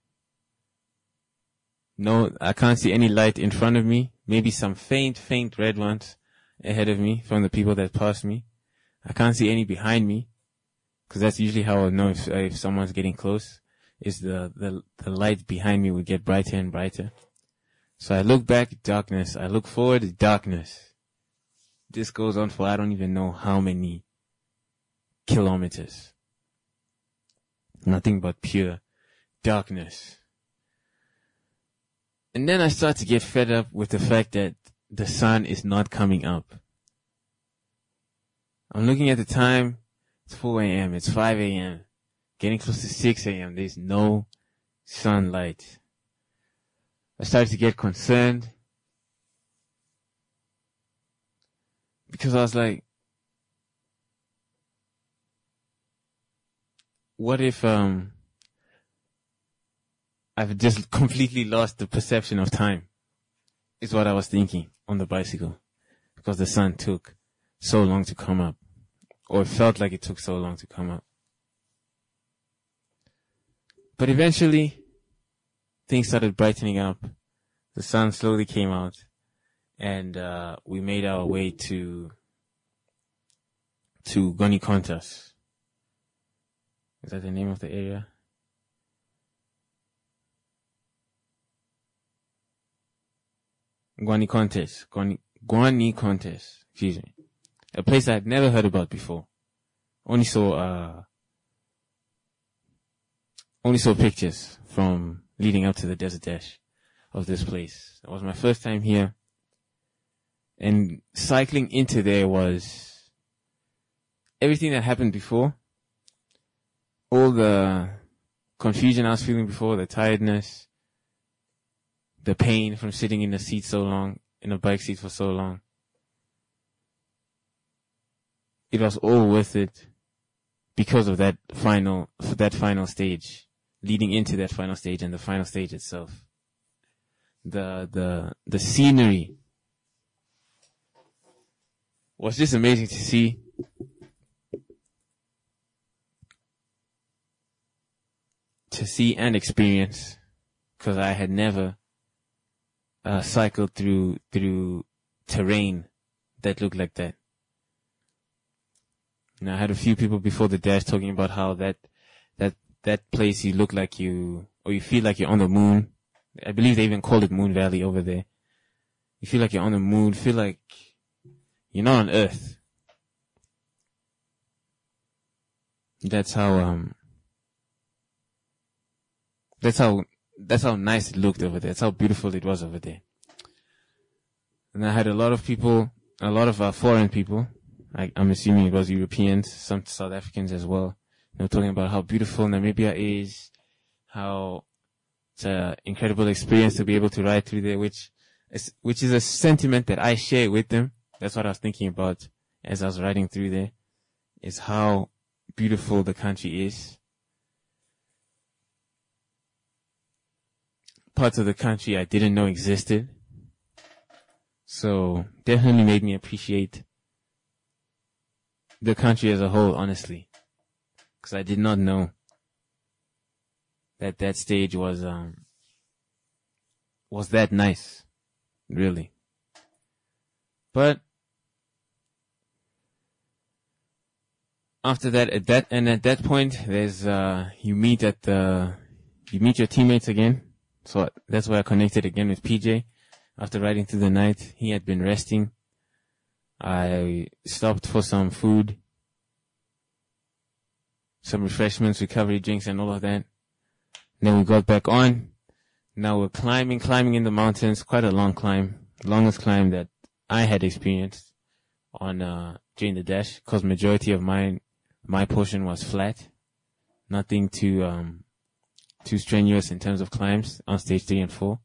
No, I can't see any light in front of me. Maybe some faint red ones ahead of me from the people that passed me. I can't see any behind me, because that's usually how I know if someone's getting close, is the light behind me would get brighter and brighter. So I look back, darkness. I look forward, darkness. This goes on for I don't even know how many kilometers. Nothing but pure darkness. And then I start to get fed up with the fact that the sun is not coming up. I'm looking at the time. It's 4 a.m. It's 5 a.m. Getting close to 6 a.m. There's no sunlight. I started to get concerned, because I was like, what if I've just completely lost the perception of time, is what I was thinking on the bicycle, because the sun took so long to come up, or it felt like it took so long to come up. But eventually, things started brightening up. The sun slowly came out, and we made our way to Gonikontas. Is that the name of the area? Guanicontes, excuse me. A place I had never heard about before. Only saw pictures from leading up to the Desert Dash of this place. It was my first time here. And cycling into there was everything that happened before. All the confusion I was feeling before, the tiredness, the pain from sitting in the seat so long, in a bike seat for so long. It was all worth it because of that final stage, leading into that final stage and the final stage itself. The scenery was just amazing to see. To see and experience, because I had never cycled through terrain that looked like that. And I had a few people before the dash talking about how that place you look like you feel like you're on the moon. I believe they even called it Moon Valley over there. You feel like you're on the moon, feel like you're not on Earth. That's how nice it looked over there. That's how beautiful it was over there. And I had a lot of people, a lot of foreign people. I'm assuming it was Europeans, some South Africans as well. They were talking about how beautiful Namibia is, how it's an incredible experience to be able to ride through there, which is a sentiment that I share with them. That's what I was thinking about as I was riding through there, is how beautiful the country is. Parts of the country I didn't know existed. So definitely made me appreciate the country as a whole, honestly. Because I did not know that stage was that nice, really. But after that, at that point, there's you meet your teammates again. So that's where I connected again with PJ. After riding through the night, he had been resting. I stopped for some food, some refreshments, recovery drinks, and all of that. Then we got back on. Now we're climbing in the mountains. Quite a long climb, longest climb that I had experienced on during the dash, because majority of My portion was flat. Nothing too strenuous in terms of climbs on stage 3 and 4.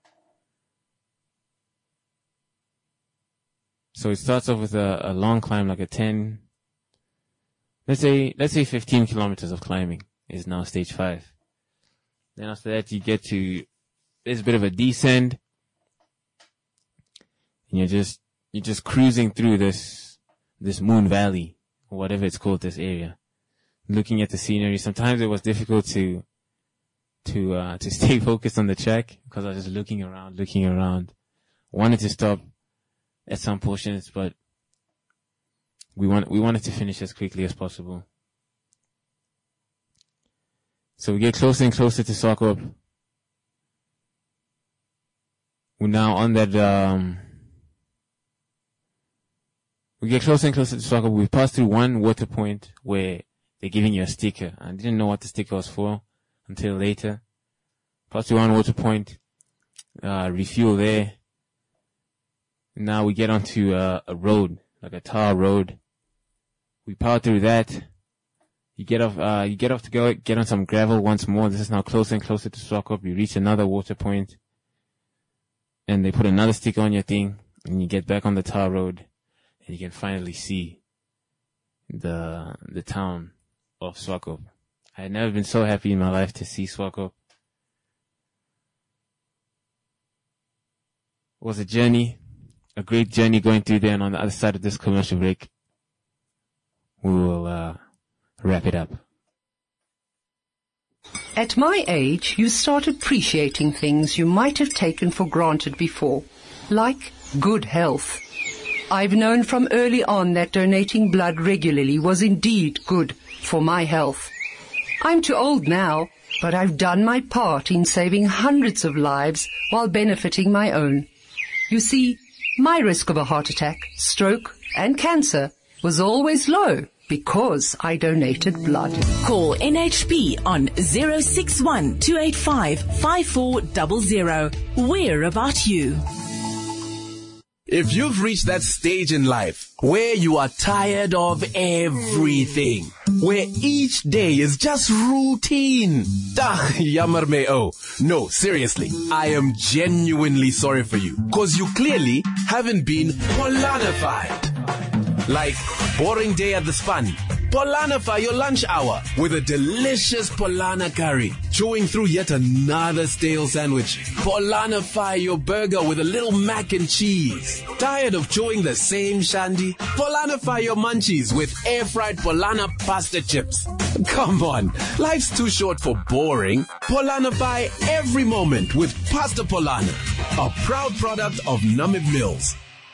So it starts off with a long climb, like a 10, let's say 15 kilometers of climbing is now stage 5. Then after that, you get to, there's a bit of a descent, and you're just cruising through this Moon Valley, or whatever it's called, this area, looking at the scenery. Sometimes it was difficult to stay focused on the track because I was just looking around. Wanted to stop at some portions, but we wanted to finish as quickly as possible. So we get closer and closer to Swakop. We're now on that, we get closer and closer to Swakop. We pass through one water point where they're giving you a sticker. I didn't know what the sticker was for until later. Pass through one water point, refuel there. Now we get onto a road, like a tar road. We power through that. You get off to go get on some gravel once more. This is now closer and closer to Swakop. You reach another water point, and they put another sticker on your thing, and you get back on the tar road, and you can finally see the town of Swakop. I had never been so happy in my life to see Swakop. It was a journey. A great journey going through there, and on the other side of this commercial break, we will wrap it up. At my age, you start appreciating things you might have taken for granted before, like good health. I've known from early on that donating blood regularly was indeed good for my health. I'm too old now, but I've done my part in saving hundreds of lives while benefiting my own. You see, my risk of a heart attack, stroke, and cancer was always low because I donated blood. Call NHP on 061 285 5400. We're about you. If you've reached that stage in life where you are tired of everything, where each day is just routine, jammer me oh. No, seriously, I am genuinely sorry for you, cause you clearly haven't been Polanified. Like, boring day at the span. Polanify your lunch hour with a delicious Polana curry. Chewing through yet another stale sandwich. Polanify your burger with a little mac and cheese. Tired of chewing the same shandy? Polanify your munchies with air-fried Polana pasta chips. Come on, life's too short for boring. Polanify every moment with Pasta Polana, a proud product of Namib Mills.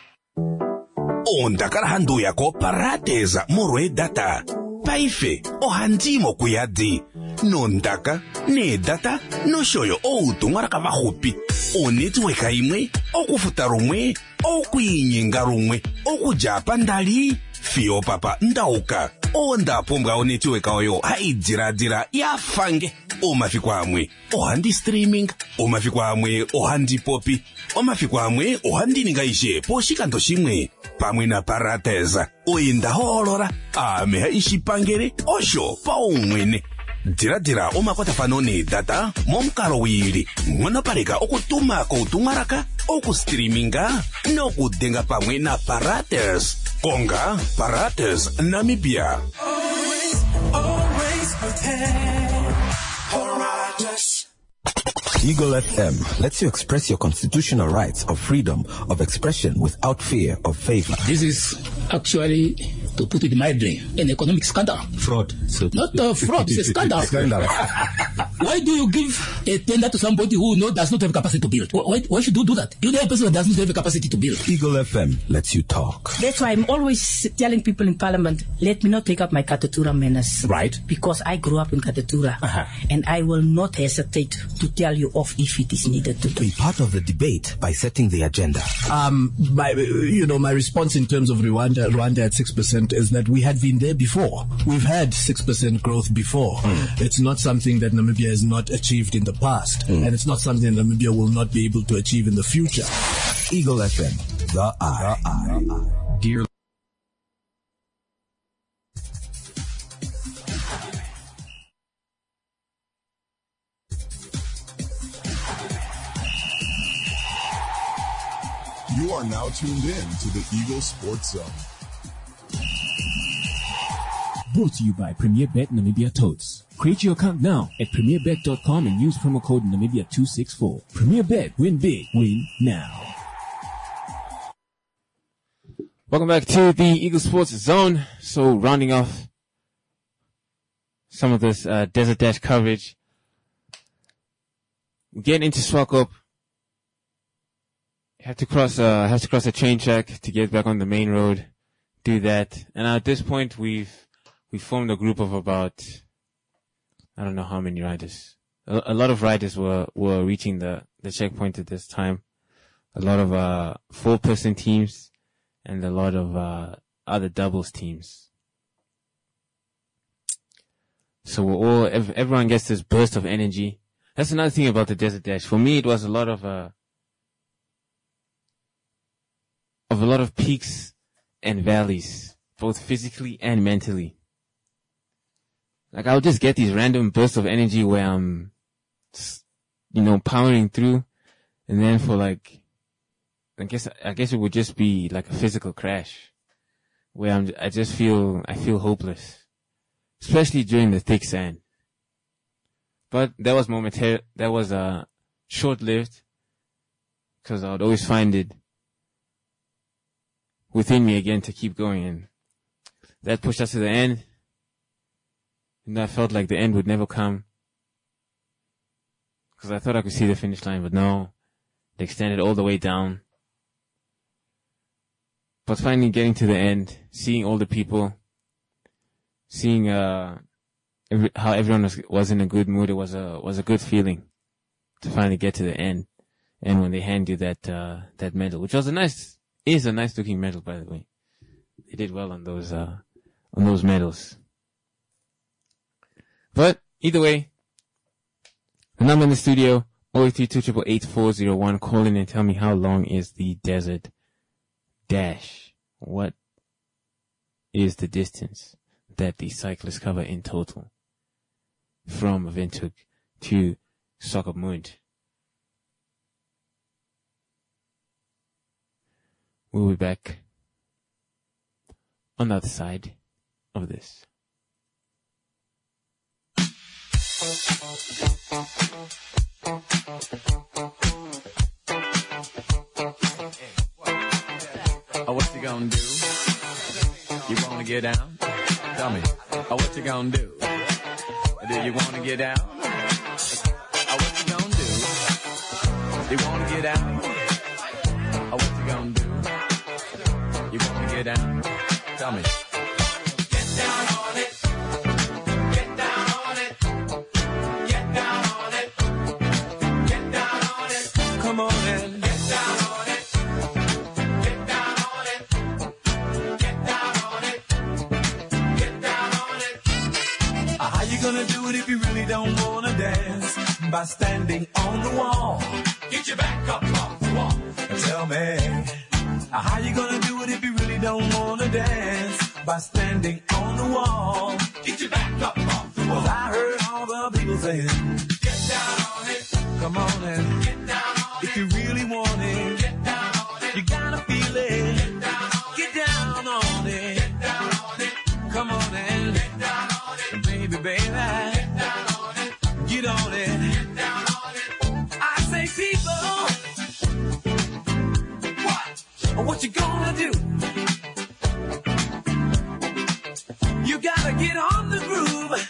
Ondakar handu yako parateza morwe data. Paife o handimo kuyadi. Nondaka ne data no shoyo o utungaraka mahupi. O netweka imwe, o kufuta rumwe, o kuinyenga rumwe, o kujapa ndali. Fio papa ndauka. O ndapomga o netweka oyo haidiradira ya fange. O mafikwa amwe, o handi streaming. O mafikwa amwe, o handi popi. O mafikwa amwe, o handi ningaishe po shikanto shimwe. Pamwe na parateza, oinda holora, ameha ishipangere, osho, pa umwene. Dira omakwata fanone data, momkaro wiri, mwana pareka okutuma koutungaraka, okustreaminga, no kudenga pamwe na paratez. Konga, paratez, Namibia. Always prepare, Paratus. Eagle FM lets you express your constitutional rights of freedom of expression without fear of favor. This is actually, to put it mildly, an economic scandal. Fraud. So not fraud, it's a scandal. Why do you give a tender to somebody who does not have capacity to build? Why should you do that? You know a person that does not have a capacity to build. Eagle FM lets you talk. That's why I'm always telling people in Parliament, let me not take up my Katatura menace. Right. Because I grew up in Katatura. And I will not hesitate to tell you off if it is needed to be part of the debate by setting the agenda. My response in terms of Rwanda at 6% is that we had been there before. We've had 6% growth before. It's not something that Namibia has not achieved in the past, and it's not something Namibia will not be able to achieve in the future. Eagle FM, the eye. Dear now tuned in to the Eagle Sports Zone. Brought to you by Premier Bet Namibia Totes. Create your account now at premierbet.com and use promo code Namibia264. Premier Bet, win big, win now. Welcome back to the Eagle Sports Zone. So rounding off some of this Desert Dash coverage, we get into Swakop. Have to cross a train track to get back on the main road. Do that, and at this point we formed a group of about, I don't know how many riders. A lot of riders were reaching the checkpoint at this time. A lot of 4-person teams and a lot of other doubles teams. So everyone gets this burst of energy. That's another thing about the Desert Dash. For me, it was a lot of peaks and valleys, both physically and mentally. Like, I'll just get these random bursts of energy where I'm, powering through, and then for like, I guess it would just be like a physical crash, where I feel hopeless, especially during the thick sand. But that was momentary, that was short-lived, because I would always find it within me again to keep going, and that pushed us to the end. And I felt like the end would never come, because I thought I could see the finish line, but no, they extended all the way down. But finally getting to the end, seeing all the people, seeing how everyone was in a good mood, it was a good feeling to finally get to the end. And when they hand you that medal, which was a nice looking medal, by the way. They did well on those medals. But either way, the number in the studio, 083-288-8401. Call in and tell me how long is the Desert Dash. What is the distance that the cyclists cover in total from Windhoek to Swakopmund? We'll be back on the other side of this. What you gonna do? You wanna get down? Tell me. What you gonna do? Do you wanna get down? What you gonna do? You wanna get down? What you gonna do? You wanna get down? Tell me. Get down on it. Get down on it. Get down on it. Get down on it. Come on in. Get down on it. Get down on it. Get down on it. Get down on it. How you gonna do it if you really don't wanna dance? By standing on the wall. Get your back up off the wall. Tell me, how you gonna do it if you really don't wanna dance? By standing on the wall. Get your back up off the wall. 'Cause I heard all the people saying, get down on it. Come on and get down on it. If you really want it, get down on it. You gotta feel it. Get down on it. Get down on it. Get down on it. Come on and get down on it. Baby, baby, get down on it. Get on it. Get down on it. I say, people, what you gonna do? You gotta get on the groove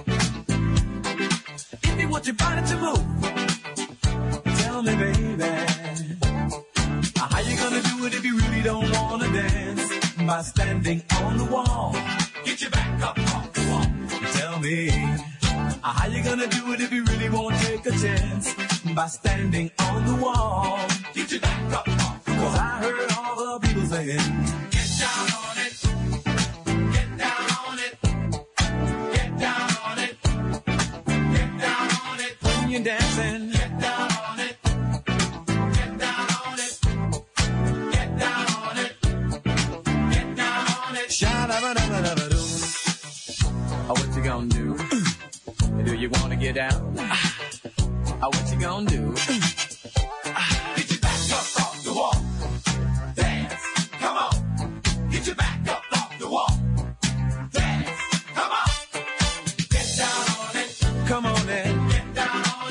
if you want your body to move. Tell me, baby, how you gonna do it if you really don't wanna dance? By standing on the wall. Get your back up off the wall. Tell me, how you gonna do it if you really won't take a chance? By standing on the wall. Get your back up off the wall. 'Cause I heard all the people saying, get down on it. Get down on it. Get down on it. Get down on it. When you're dancing, get down on it. Get down on it. Get down on it. Get down on it. Sha-da-ba-da-ba-da-ba-doo. What you gonna do? Do you wanna get down? What you gonna do? Get your back up off the wall.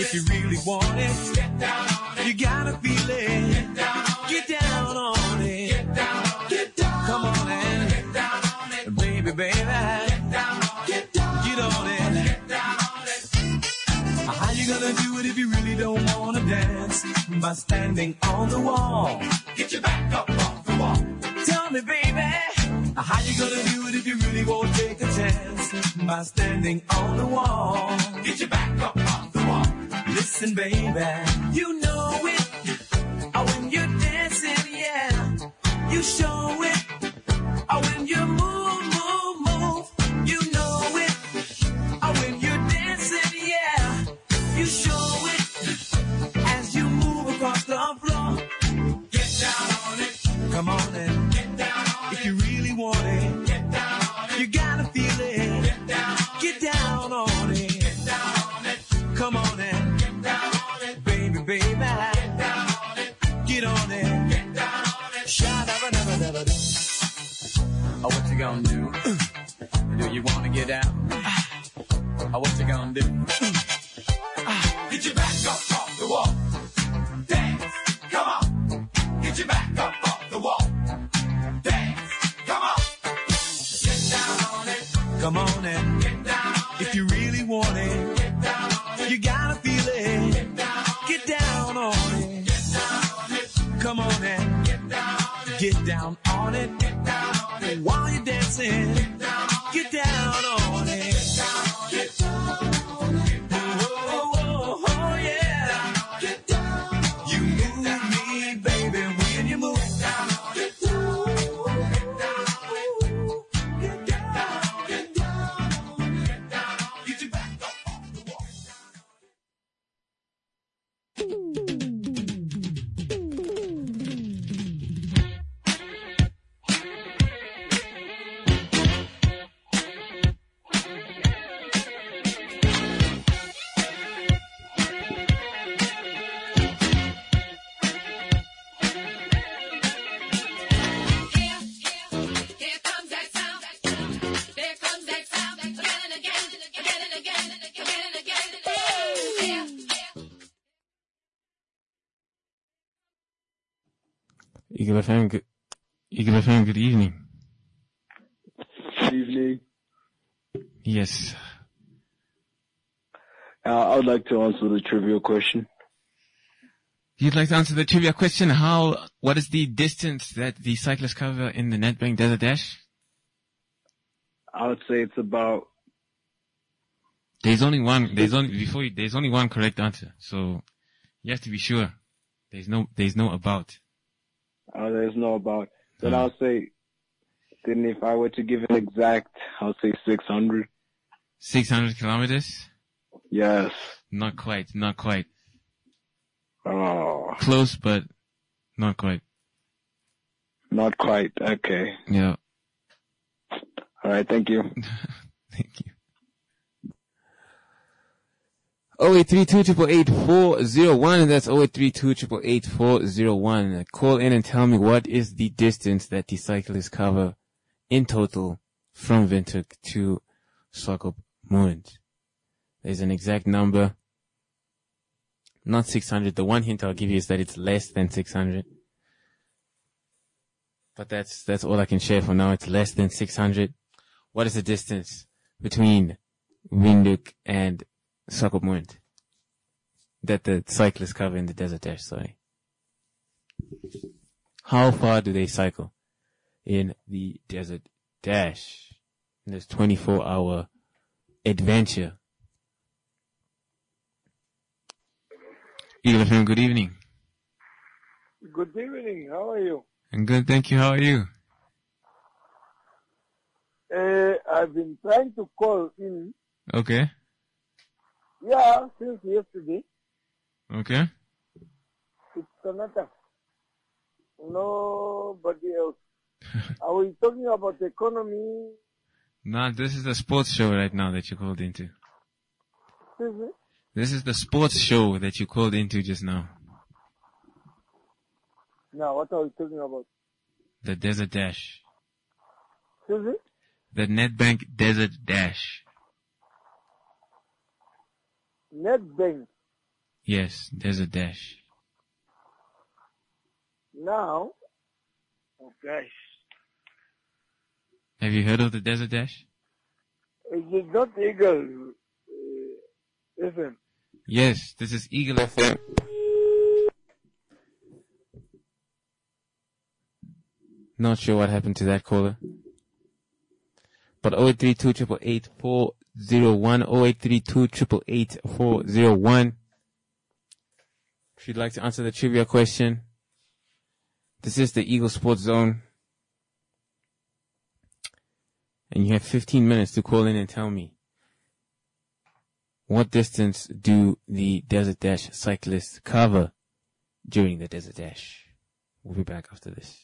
if you really want it. Get down on it. You gotta feel it. Get down on it. Get down on it. Get down on it. Get down. Come on and get down on it. Baby, baby. Get down on it. Get on it. Get down on it. How you gonna do it if you really don't wanna dance? By standing on the wall. Get your back up off the wall. Tell me, baby, how you gonna do it if you really won't take a chance? By standing on the wall. Get your back up off the wall. Listen, baby, you know it. When you're dancing, yeah, you show it. When you move, you know it. When you're dancing, yeah, you show it. As you move across the floor, get down on it. Come on and get down on it. If you really want it, get down on it. You gotta feel it. Get down on it. Get down on it. Come on and get down on it. Baby, baby. Get down on it. Get on it. Get down on it. Sha-da-ba-da-ba-da-ba-da. Oh, what you gonna do? Do you wanna get down? Oh, what you gonna do? Get your back up off the wall. Dance. Come on. Get your back up off the wall. Dance. Come on. Get down on it. Come on and get down on it. If you really want it, get down on it. You gotta feel it. Get down on it. Get down on it. Come on and get down on it. Get down on it. Get down on it. While you're dancing, get down on it. Get down on it. Get down on it. Oh, oh, oh, yeah. Get down. You move me, baby, when you move. Get down. Get down. Get down. Get down. Get down. Get your back up off the wall. Eagle FM, good evening. Good evening. Yes. I would like to answer the trivia question. You'd like to answer the trivia question? What is the distance that the cyclists cover in the Nedbank Desert Dash? I would say it's about. There's only one correct answer. So you have to be sure. There's no about. Oh, there's no about. Then I'll say, then if I were to give an exact, I'll say 600. 600 kilometers? Yes. Not quite. Oh. Close, but not quite. Not quite. Okay. Yeah. All right. Thank you. Thank you. 0832-888-401. That's 0832-888-401. Call in and tell me what is the distance that the cyclists cover in total from Windhoek to Swakopmund. There's an exact number. Not 600. The one hint I'll give you is that it's less than 600. But that's all I can share for now. It's less than 600. What is the distance between Windhoek and Swakopmund that the cyclists cover in the Desert Dash, sorry. How far do they cycle in the Desert Dash in this 24-hour adventure? Eagle FM, good evening. Good evening. How are you? I'm good, thank you. How are you? I've been trying to call in. Okay. Yeah, since yesterday. Okay. It's Kanata. Nobody else. Are we talking about the economy? No, this is the sports show right now that you called into. Excuse me? This is the sports show that you called into just now. Now, what are we talking about? The Desert Dash. Excuse me? The Nedbank Desert Dash. Nedbank. Yes, there's a dash. Now, okay. Have you heard of the Desert Dash? Is it not Eagle FM? Yes, this is Eagle FM. Not sure what happened to that caller. But 0832 888 401, 0832 888 401. If you'd like to answer the trivia question, this is the Eagle Sports Zone. And you have 15 minutes to call in and tell me, what distance do the Desert Dash cyclists cover during the Desert Dash? We'll be back after this.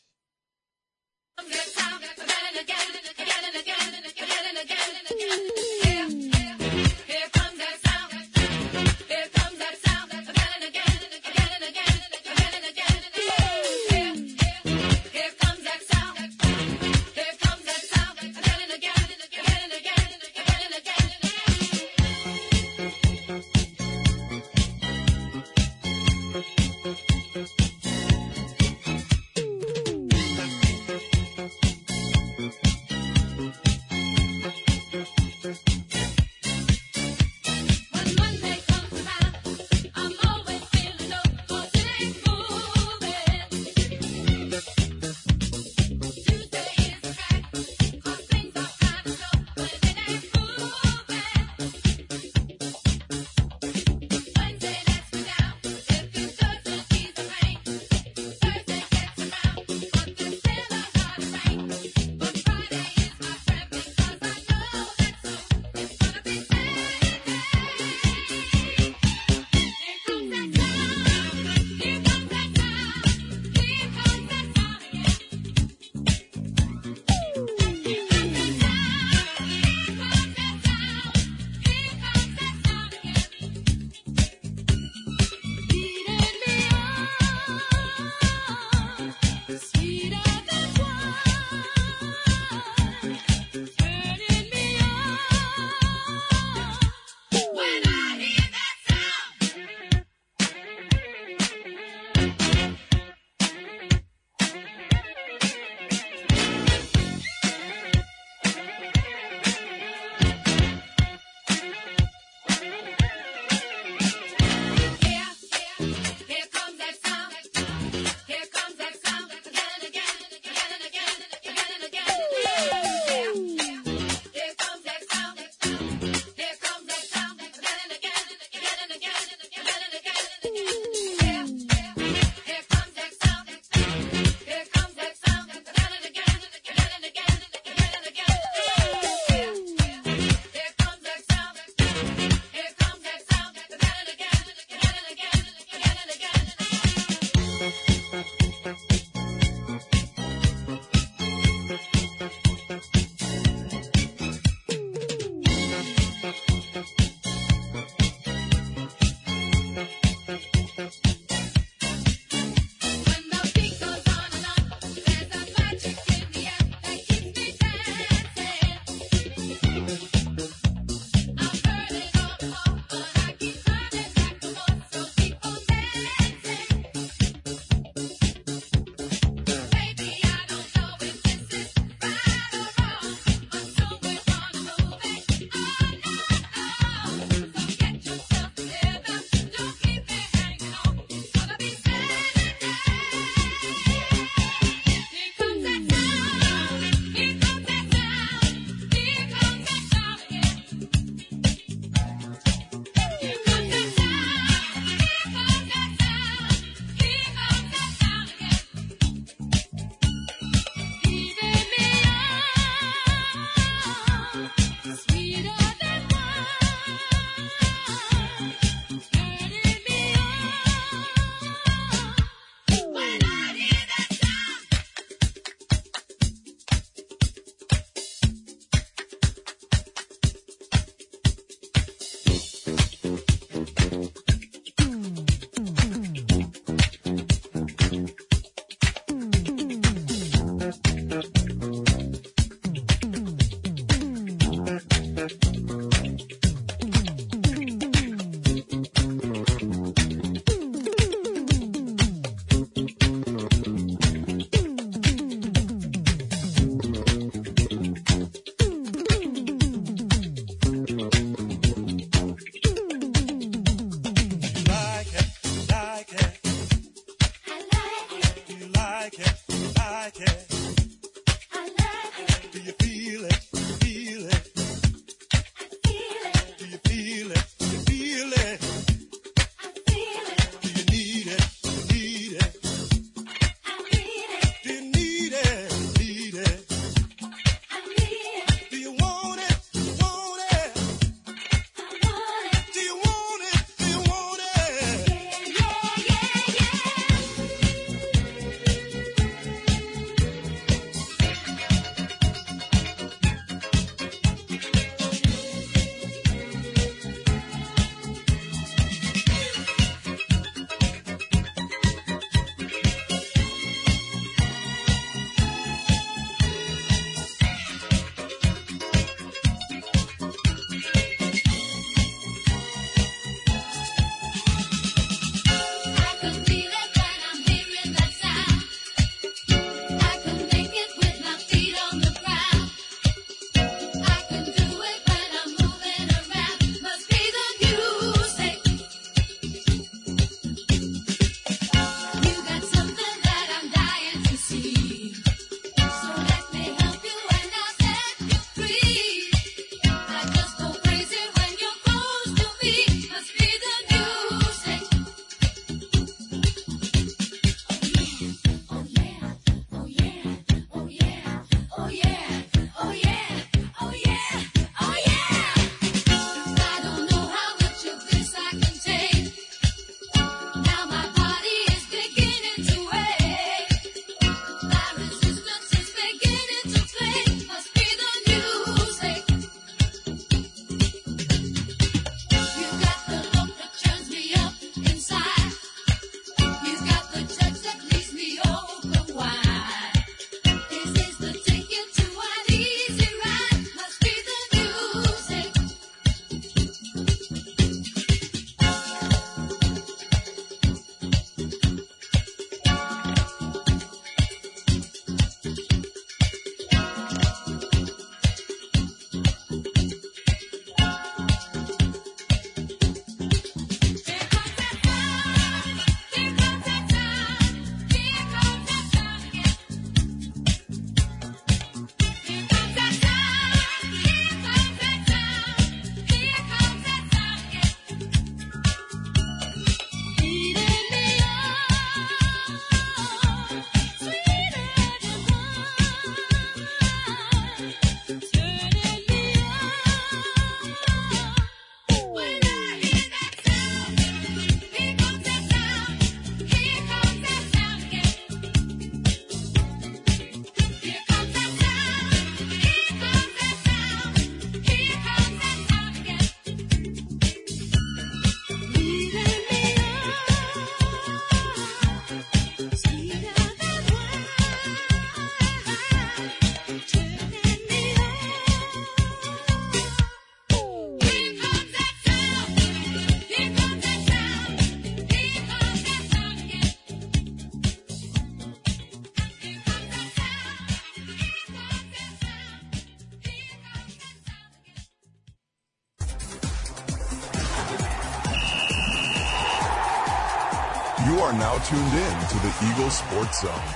You are now tuned in to the Eagle Sports Zone.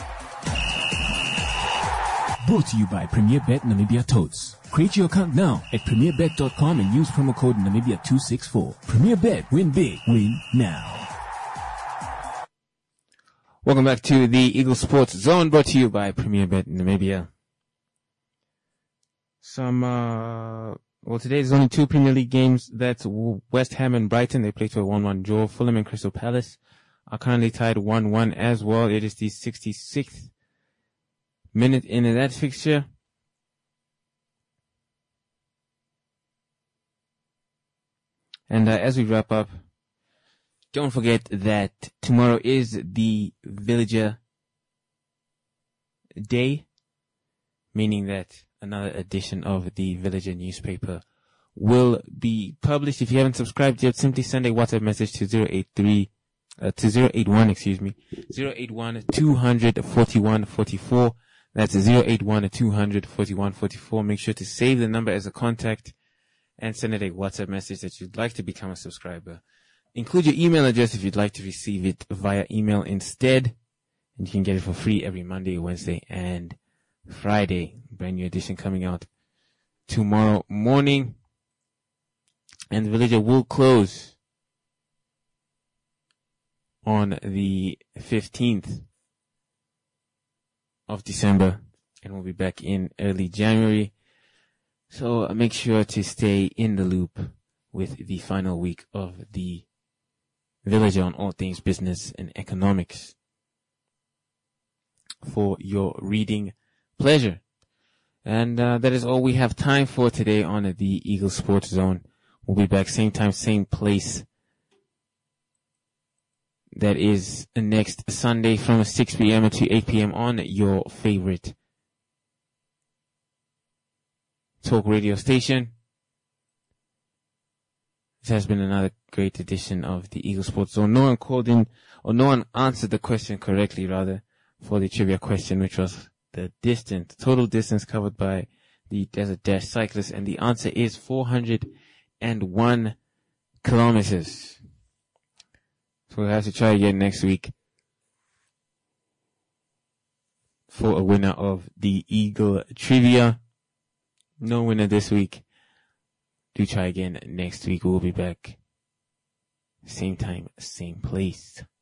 Brought to you by Premier Bet Namibia Totes. Create your account now at premierbet.com and use promo code Namibia264. Premier Bet, win big, win now. Welcome back to the Eagle Sports Zone, brought to you by Premier Bet Namibia. Today there's only two Premier League games. That's West Ham and Brighton. They played to a 1-1 draw. Fulham and Crystal Palace are currently tied 1-1 as well. It is the 66th minute in that fixture. And as we wrap up, don't forget that tomorrow is the Villager Day, meaning that another edition of the Villager newspaper will be published. If you haven't subscribed yet, simply send a WhatsApp message to 081-200-4144. That's 081-200-4144. Make sure to save the number as a contact and send it a WhatsApp message that you'd like to become a subscriber. Include your email address if you'd like to receive it via email instead. And you can get it for free every Monday, Wednesday, and Friday. Brand new edition coming out tomorrow morning. And the Villager will close on the 15th of December. And we'll be back in early January. So make sure to stay in the loop with the final week of the Villager on all things business and economics for your reading pleasure. And that is all we have time for today on the Eagle Sports Zone. We'll be back same time, same place. That is next Sunday from 6 p.m. to 8 p.m. on your favorite talk radio station. This has been another great edition of the Eagle Sports Zone. No one called in, or no one answered the question correctly, rather, for the trivia question, which was the distance, total distance covered by the Desert Dash cyclist, and the answer is 401 kilometers. So we'll have to try again next week for a winner of the Eagle Trivia. No winner this week. Do try again next week. We'll be back. Same time, same place.